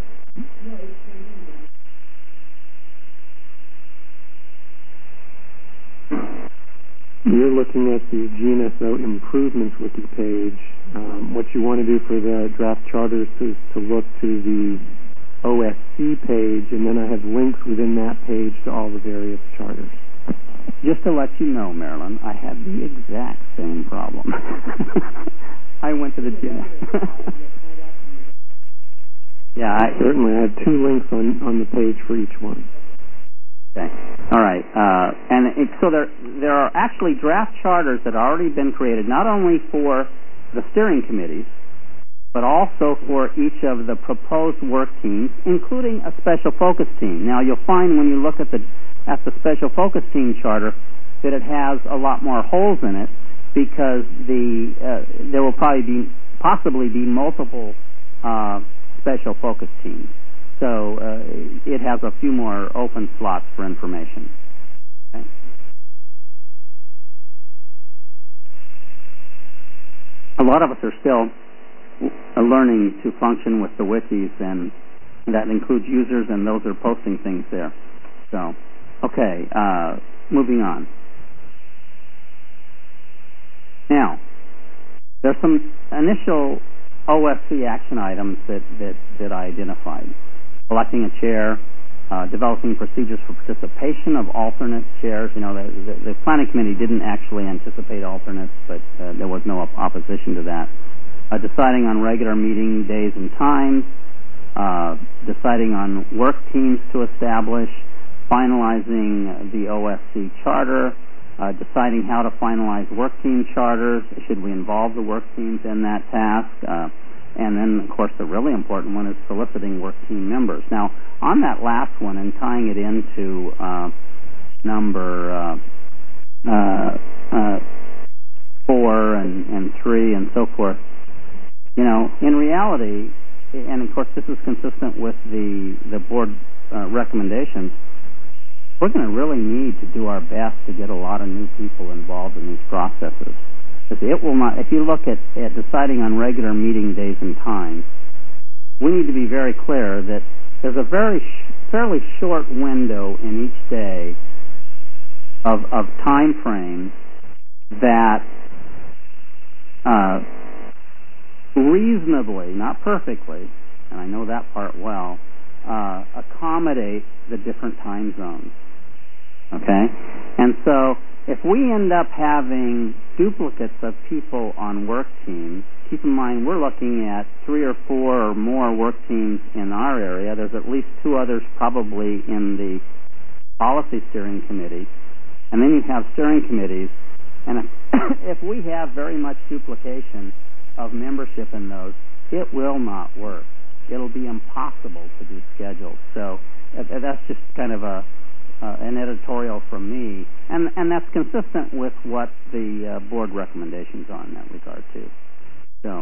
S5: You're looking at the GNSO improvements wiki page. What you want to do for the draft charters is to look to the OSC page, and then I have links within that page to all the various charters.
S1: Just to let you know, Marilyn, I had the exact same problem. I went to the GNSO.
S5: Yeah, certainly. I have two links on the page for each one.
S1: Okay. All right. So there are actually draft charters that have already been created, not only for the steering committees, but also for each of the proposed work teams, including a special focus team. Now, you'll find when you look at the special focus team charter that it has a lot more holes in it, because there will possibly be multiple special focus teams. So it has a few more open slots for information. Okay. A lot of us are still learning to function with the wikis, and that includes users, and those are posting things there. So, okay, moving on. Now, there's some initial OSC action items that I identified. Electing a chair, developing procedures for participation of alternate chairs. You know, the planning committee didn't actually anticipate alternates, but there was no opposition to that. Deciding on regular meeting days and times, deciding on work teams to establish, finalizing the OSC charter, deciding how to finalize work team charters. Should we involve the work teams in that task? And then, of course, the really important one is soliciting work team members. Now, on that last one and tying it into number 4 and 3 and so forth, you know, in reality, and of course this is consistent with the board recommendations, we're going to really need to do our best to get a lot of new people involved in these processes. Because it will not, if you look at deciding on regular meeting days and times, we need to be very clear that there's a fairly short window in each day of time frames that reasonably, not perfectly, and I know that part well, accommodate the different time zones. Okay? And so, if we end up having duplicates of people on work teams, keep in mind we're looking at 3 or 4 or more work teams in our area. There's at least 2 others probably in the policy steering committee. And then you have steering committees. And if we have very much duplication of membership in those, it will not work. It'll be impossible to be scheduled. So that's just kind of an editorial from me, and that's consistent with what the board recommendations are in that regard too. So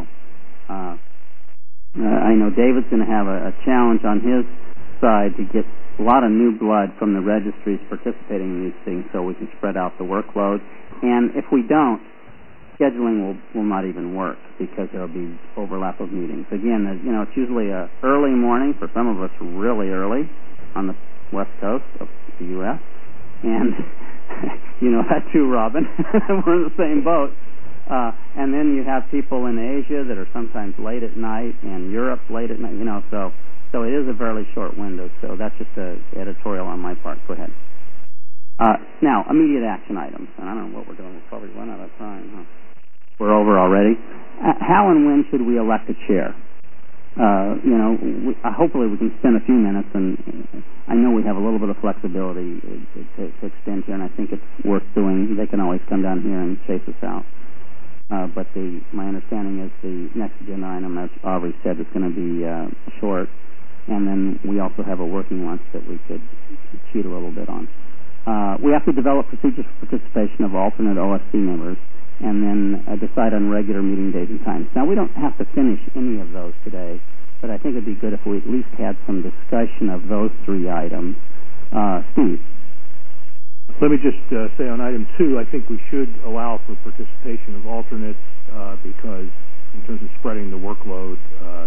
S1: I know David's going to have a challenge on his side to get a lot of new blood from the registries participating in these things, so we can spread out the workload. And if we don't, scheduling will not even work, because there will be overlap of meetings. Again, you know, it's usually a early morning, for some of us really early on the west coast of the U.S., and you know that too, Robin. We're in the same boat. And then you have people in Asia that are sometimes late at night, and Europe late at night. You know, so it is a fairly short window. So that's just an editorial on my part. Go ahead. Now, immediate action items. And I don't know what we're doing. We'll probably run out of time, huh? We're over already. How and when should we elect a chair? You know, hopefully we can spend a few minutes, and I know we have a little bit of flexibility to extend here, and I think it's worth doing. They can always come down here and chase us out. But my understanding is the next agenda item, as Aubrey said, is going to be short, and then we also have a working lunch that we could cheat a little bit on. We have to develop procedures for participation of alternate OSC members, and then decide on regular meeting days and times. Now, we don't have to finish any of those today, but I think it would be good if we at least had some discussion of those 3 items. Steve?
S2: Let me just say on item 2, I think we should allow for participation of alternates because in terms of spreading the workload,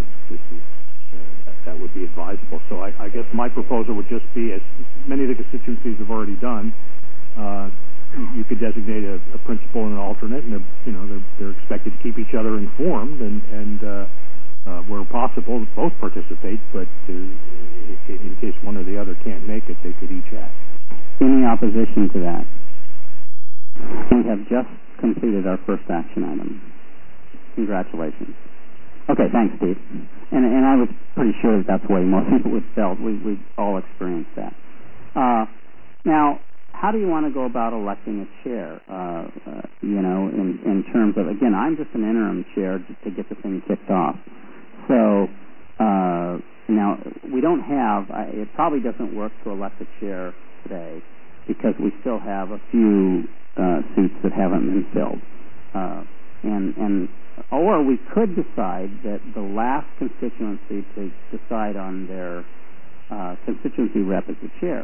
S2: that would be advisable. So I guess my proposal would just be, as many of the constituencies have already done, you could designate a principal and an alternate, and they're expected to keep each other informed, and where possible, both participate. But in case one or the other can't make it, they could each act.
S1: Any opposition to that? We have just completed our first action item. Congratulations. Okay, thanks, Steve. And I was pretty sure that's the way most people would felt. We've all experienced that. Now, how do you want to go about electing a chair? In terms of, again, I'm just an interim chair just to get the thing kicked off. So now we don't have. It probably doesn't work to elect a chair today because we still have a few seats that haven't been filled, or we could decide that the last constituency to decide on their constituency rep is the chair.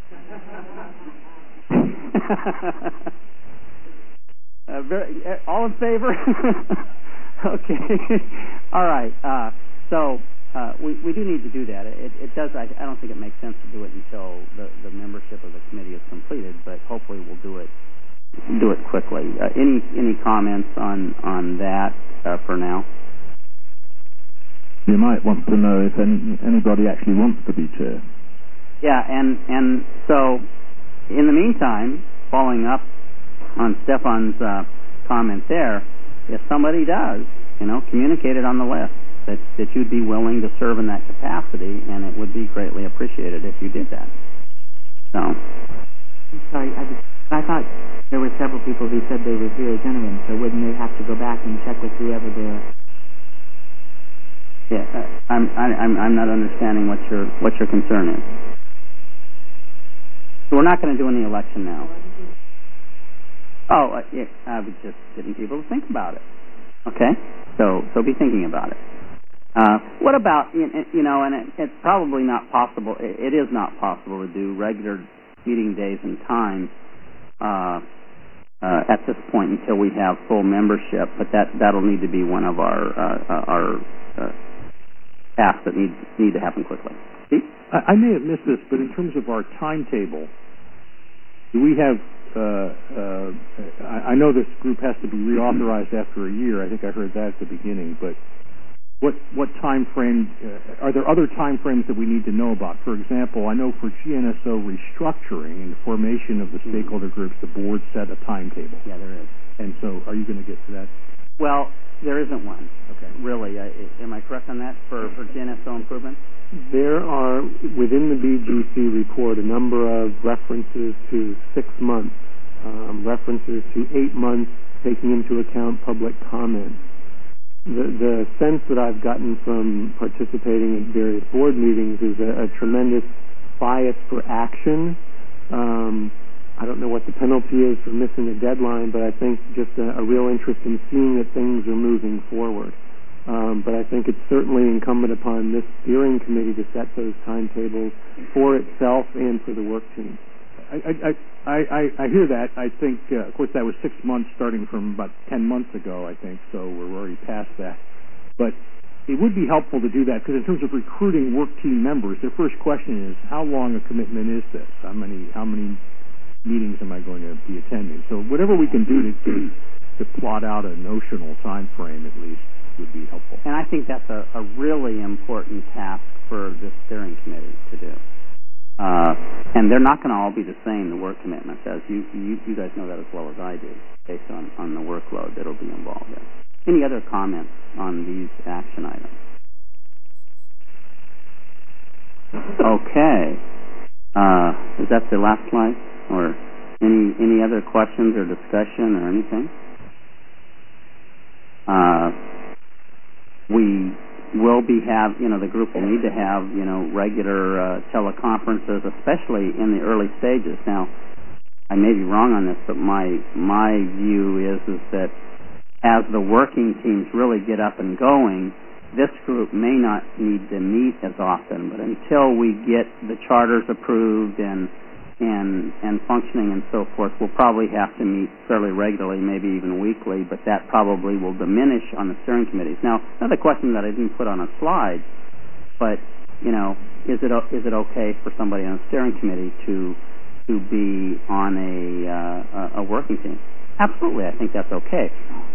S1: All in favor? Okay. All right. So we do need to do that. It does. I don't think it makes sense to do it until the membership of the committee is completed, but hopefully we'll do it quickly. Any comments on that for now?
S7: You might want to know if anybody actually wants to be chair.
S1: Yeah, and so in the meantime, following up on Stefan's comment there, if somebody does, communicate it on the list that you'd be willing to serve in that capacity, and it would be greatly appreciated if you did that. So.
S6: I'm sorry, I thought there were several people who said they were here as interim, so wouldn't they have to go back and check with whoever they're...
S1: Yeah, I'm not understanding what your concern is. So we're not going to do any election now. Oh, yeah, I was just getting people to think about it. Okay, so be thinking about it. What about and it's probably not possible. It is not possible to do regular meeting days and times at this point until we have full membership. But that'll need to be one of our tasks that need to happen quickly. Steve?
S2: I may have missed this, but in terms of our timetable, do we have? I know this group has to be reauthorized after a year. I think I heard that at the beginning. But what time frame? Are there other time frames that we need to know about? For example, I know for GNSO restructuring and the formation of the stakeholder groups, the board set a timetable.
S1: Yeah, there is.
S2: And so, are you going to get to that?
S1: Well, there isn't one. Okay. Really, am I correct on that for GNSO improvement?
S5: There are, within the BGC report, a number of references to 6 months, references to 8 months, taking into account public comment. The sense that I've gotten from participating in various board meetings is a tremendous bias for action. I don't know what the penalty is for missing a deadline, but I think just a real interest in seeing that things are moving forward. But I think it's certainly incumbent upon this steering committee to set those timetables for itself and for the work team.
S2: I hear that. I think, of course, that was 6 months starting from about 10 months ago, I think, so we're already past that. But it would be helpful to do that because in terms of recruiting work team members, their first question is, how long a commitment is this? How many meetings am I going to be attending? So whatever we can do to plot out a notional time frame, at least, would be helpful.
S1: And I think that's a really important task for the steering committee to do. And they're not going to all be the same, the work commitments, as you guys know that as well as I do, based on the workload that will be involved there. Any other comments on these action items? Okay. Is that the last slide? Or any other questions or discussion or anything? We will the group will need to have, regular teleconferences, especially in the early stages. Now, I may be wrong on this, but my view is that as the working teams really get up and going, this group may not need to meet as often, but until we get the charters approved and functioning and so forth, we'll probably have to meet fairly regularly, maybe even weekly, but that probably will diminish on the steering committees. Now, another question that I didn't put on a slide, but, is it okay for somebody on a steering committee to be on a working team? Absolutely, I think that's okay.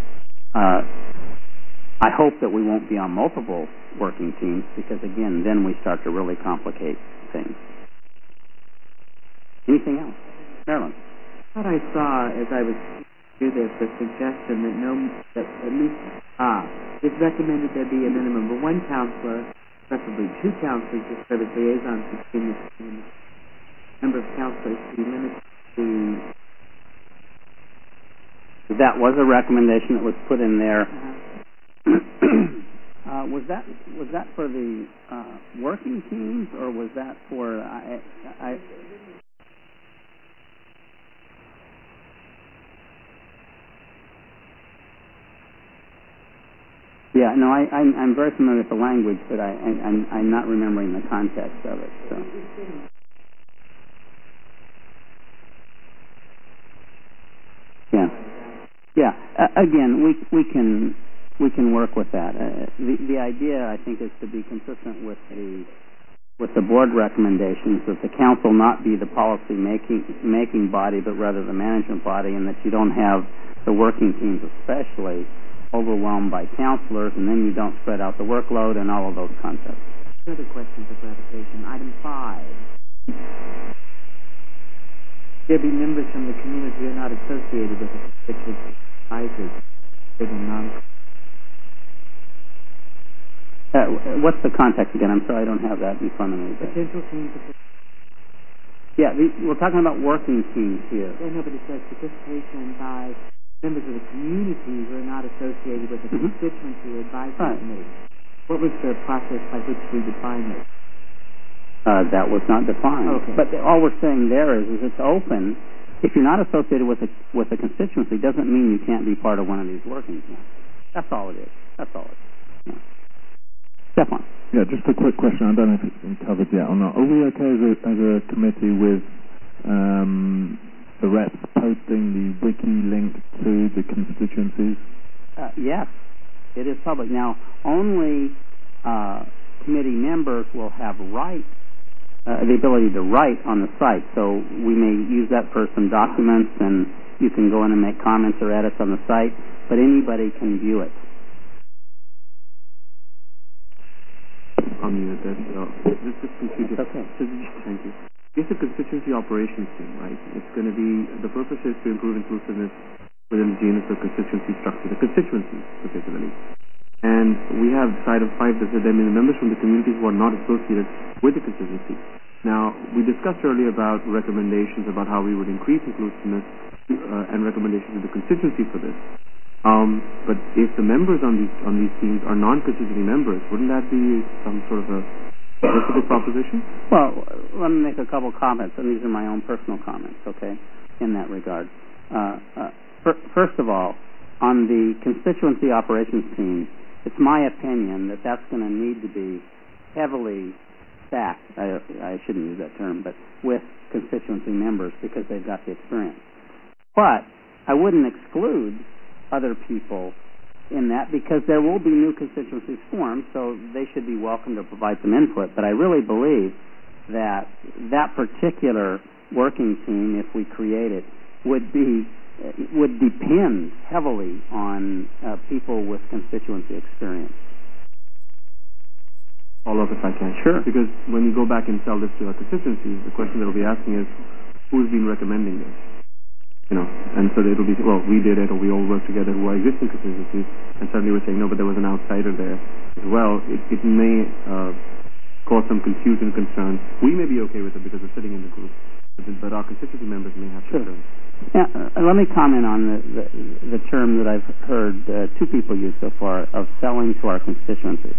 S1: I hope that we won't be on multiple working teams because, again, then we start to really complicate things. Anything else? Marilyn?
S6: What I saw as I was through this, the suggestion that at least it's recommended there be a minimum of one counselor, preferably two counselors to serve as liaisons between the number of counselors to be limited to...
S1: That was a recommendation that was put in there. Was that for the working teams, or was that for... Yeah, no, I'm very familiar with the language, but I'm not remembering the context of it. So. Yeah. Again, we can work with that. The idea, I think, is to be consistent with the board recommendations, that the council not be the policy making body, but rather the management body, and that you don't have the working teams, especially, overwhelmed by counselors, and then you don't spread out the workload and all of those concepts.
S6: Further questions for clarification. Item 5. There be members from the community who are not associated with the constituency advisors.
S1: What's the context again? I'm sorry, I don't have that in front of me.
S6: Potential teams.
S1: Yeah, we're talking about working teams here.
S6: Yeah, no, but it says participation by members of the community who are not associated with the constituency advisory committee. What was the process by which we defined this?
S1: That was not defined.
S6: Okay.
S1: But all we're saying there is it's open. If you're not associated with a constituency, doesn't mean you can't be part of one of these working teams. That's all it is. That's all it is. Yeah. Stefan.
S7: Yeah, just a quick question. I don't know if it's been covered yet or not. Are we okay as a committee with the reps posting the wiki link to the constituencies?
S1: Yes, it is public. Now, only committee members will have the ability to write on the site. So we may use that for some documents, and you can go in and make comments or edits on the site, but anybody can view it.
S10: This is confusing.
S1: Okay.
S10: Thank you. It's a constituency operations team, right? It's going to be, the purpose is to improve inclusiveness within the genus of constituency structure, the constituencies particularly. And we have side of 5 that said there may be members from the communities who are not associated with the constituency. Now, we discussed earlier about recommendations about how we would increase inclusiveness and recommendations to the constituency for this. But if the members on these teams are non-constituency members, wouldn't that be some sort of a difficult proposition?
S1: Well, let me make a couple comments, and these are my own personal comments, okay, in that regard. First of all, on the constituency operations team, it's my opinion that that's going to need to be heavily stacked, I shouldn't use that term, but with constituency members because they've got the experience. But I wouldn't exclude other people in that because there will be new constituencies formed, so they should be welcome to provide some input. But I really believe that that particular working team, if we create it, would depend heavily on people with constituency experience.
S10: Follow up if I can.
S1: Sure.
S10: Because when you go back and sell this to our constituencies, the question that we'll be asking is, who's been recommending this? And so it'll be, well, we did it, or we all work together who are existing constituencies, and suddenly we're saying, no, but there was an outsider there as well. It may cause some confusion and concern. We may be okay with it because we're sitting in the group, but our constituency members may have concerns.
S1: Yeah, let me comment on the term that I've heard 2 people use so far of selling to our constituencies.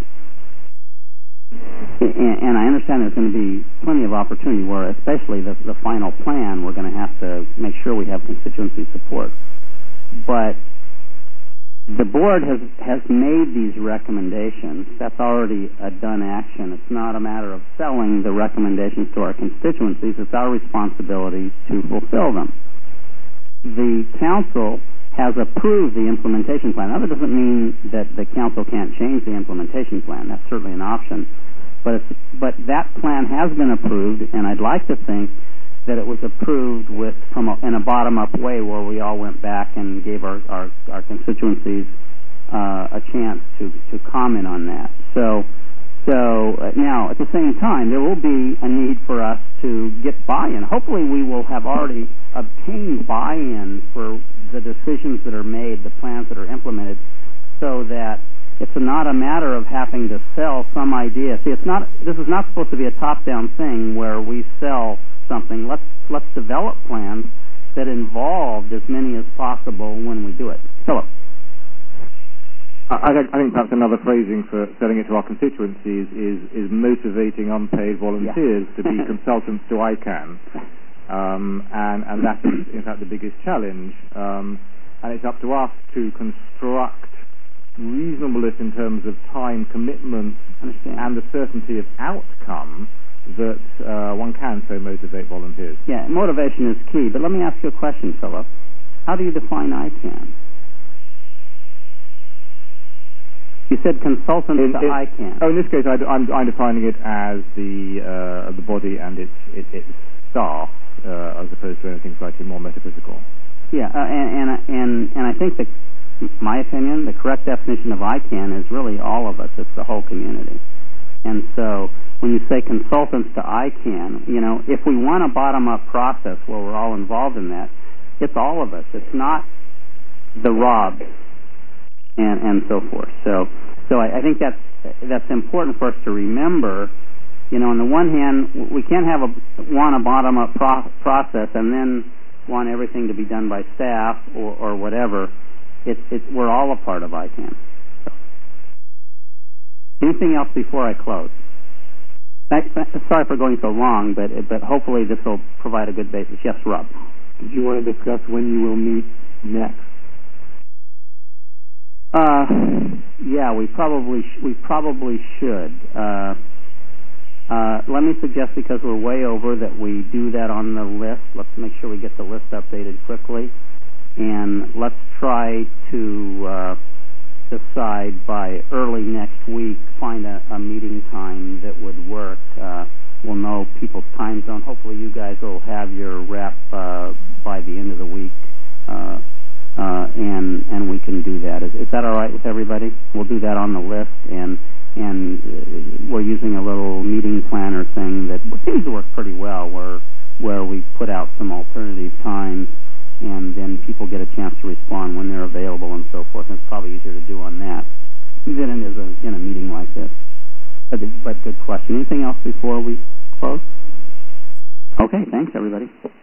S1: And I understand there's going to be plenty of opportunity where, especially the final plan, we're going to have to make sure we have constituency support. But the board has made these recommendations. That's already a done action. It's not a matter of selling the recommendations to our constituencies. It's our responsibility to fulfill them. The council has approved the implementation plan. Now, that doesn't mean that the council can't change the implementation plan. That's certainly an option. But that plan has been approved, and I'd like to think that it was approved in a bottom-up way where we all went back and gave our constituencies a chance to comment on that. So now, at the same time, there will be a need for us to get buy-in. Hopefully we will have already obtained buy-in for the decisions that are made, the plans that are implemented, so that It's not a matter of having to sell some idea. See, this is not supposed to be a top-down thing where we sell something. Let's develop plans that involve as many as possible when we do it. Philip.
S4: I think perhaps another phrasing for selling it to our constituencies is motivating unpaid volunteers to be consultants to ICANN. And that is, in fact, the biggest challenge. And it's up to us to construct reasonableness in terms of time commitment and the certainty of outcome that one can so motivate volunteers.
S1: Yeah, motivation is key. But let me ask you a question, Philip. How do you define ICANN? You said consultant to ICANN.
S4: Oh, in this case, I'm defining it as the body and its staff, as opposed to anything slightly more metaphysical.
S1: Yeah, and I think that, my opinion, the correct definition of ICANN is really all of us. It's the whole community. And so when you say consultants to ICANN, if we want a bottom-up process where we're all involved in that, it's all of us. It's not the Robs and so forth. So I think that's important for us to remember. On the one hand, we can't want a bottom-up process and then want everything to be done by staff or whatever. We're all a part of ICANN. So. Anything else before I close? Sorry for going so long, but hopefully this will provide a good basis. Yes, Rob.
S5: Did you want to discuss when you will meet next?
S1: Yeah, we probably should. Let me suggest, because we're way over, that we do that on the list. Let's make sure we get the list updated quickly. And let's try to decide by early next week, find a meeting time that would work. We'll know people's time zone. Hopefully you guys will have your rep by the end of the week, and we can do that. Is that all right with everybody? We'll do that on the list, and we're using a little meeting planner thing that seems to work pretty well, where we put out some alternative times, and then people get a chance to respond when they're available and so forth. And it's probably easier to do on that than it is in a meeting like this. But good question. Anything else before we close? Okay, thanks, everybody.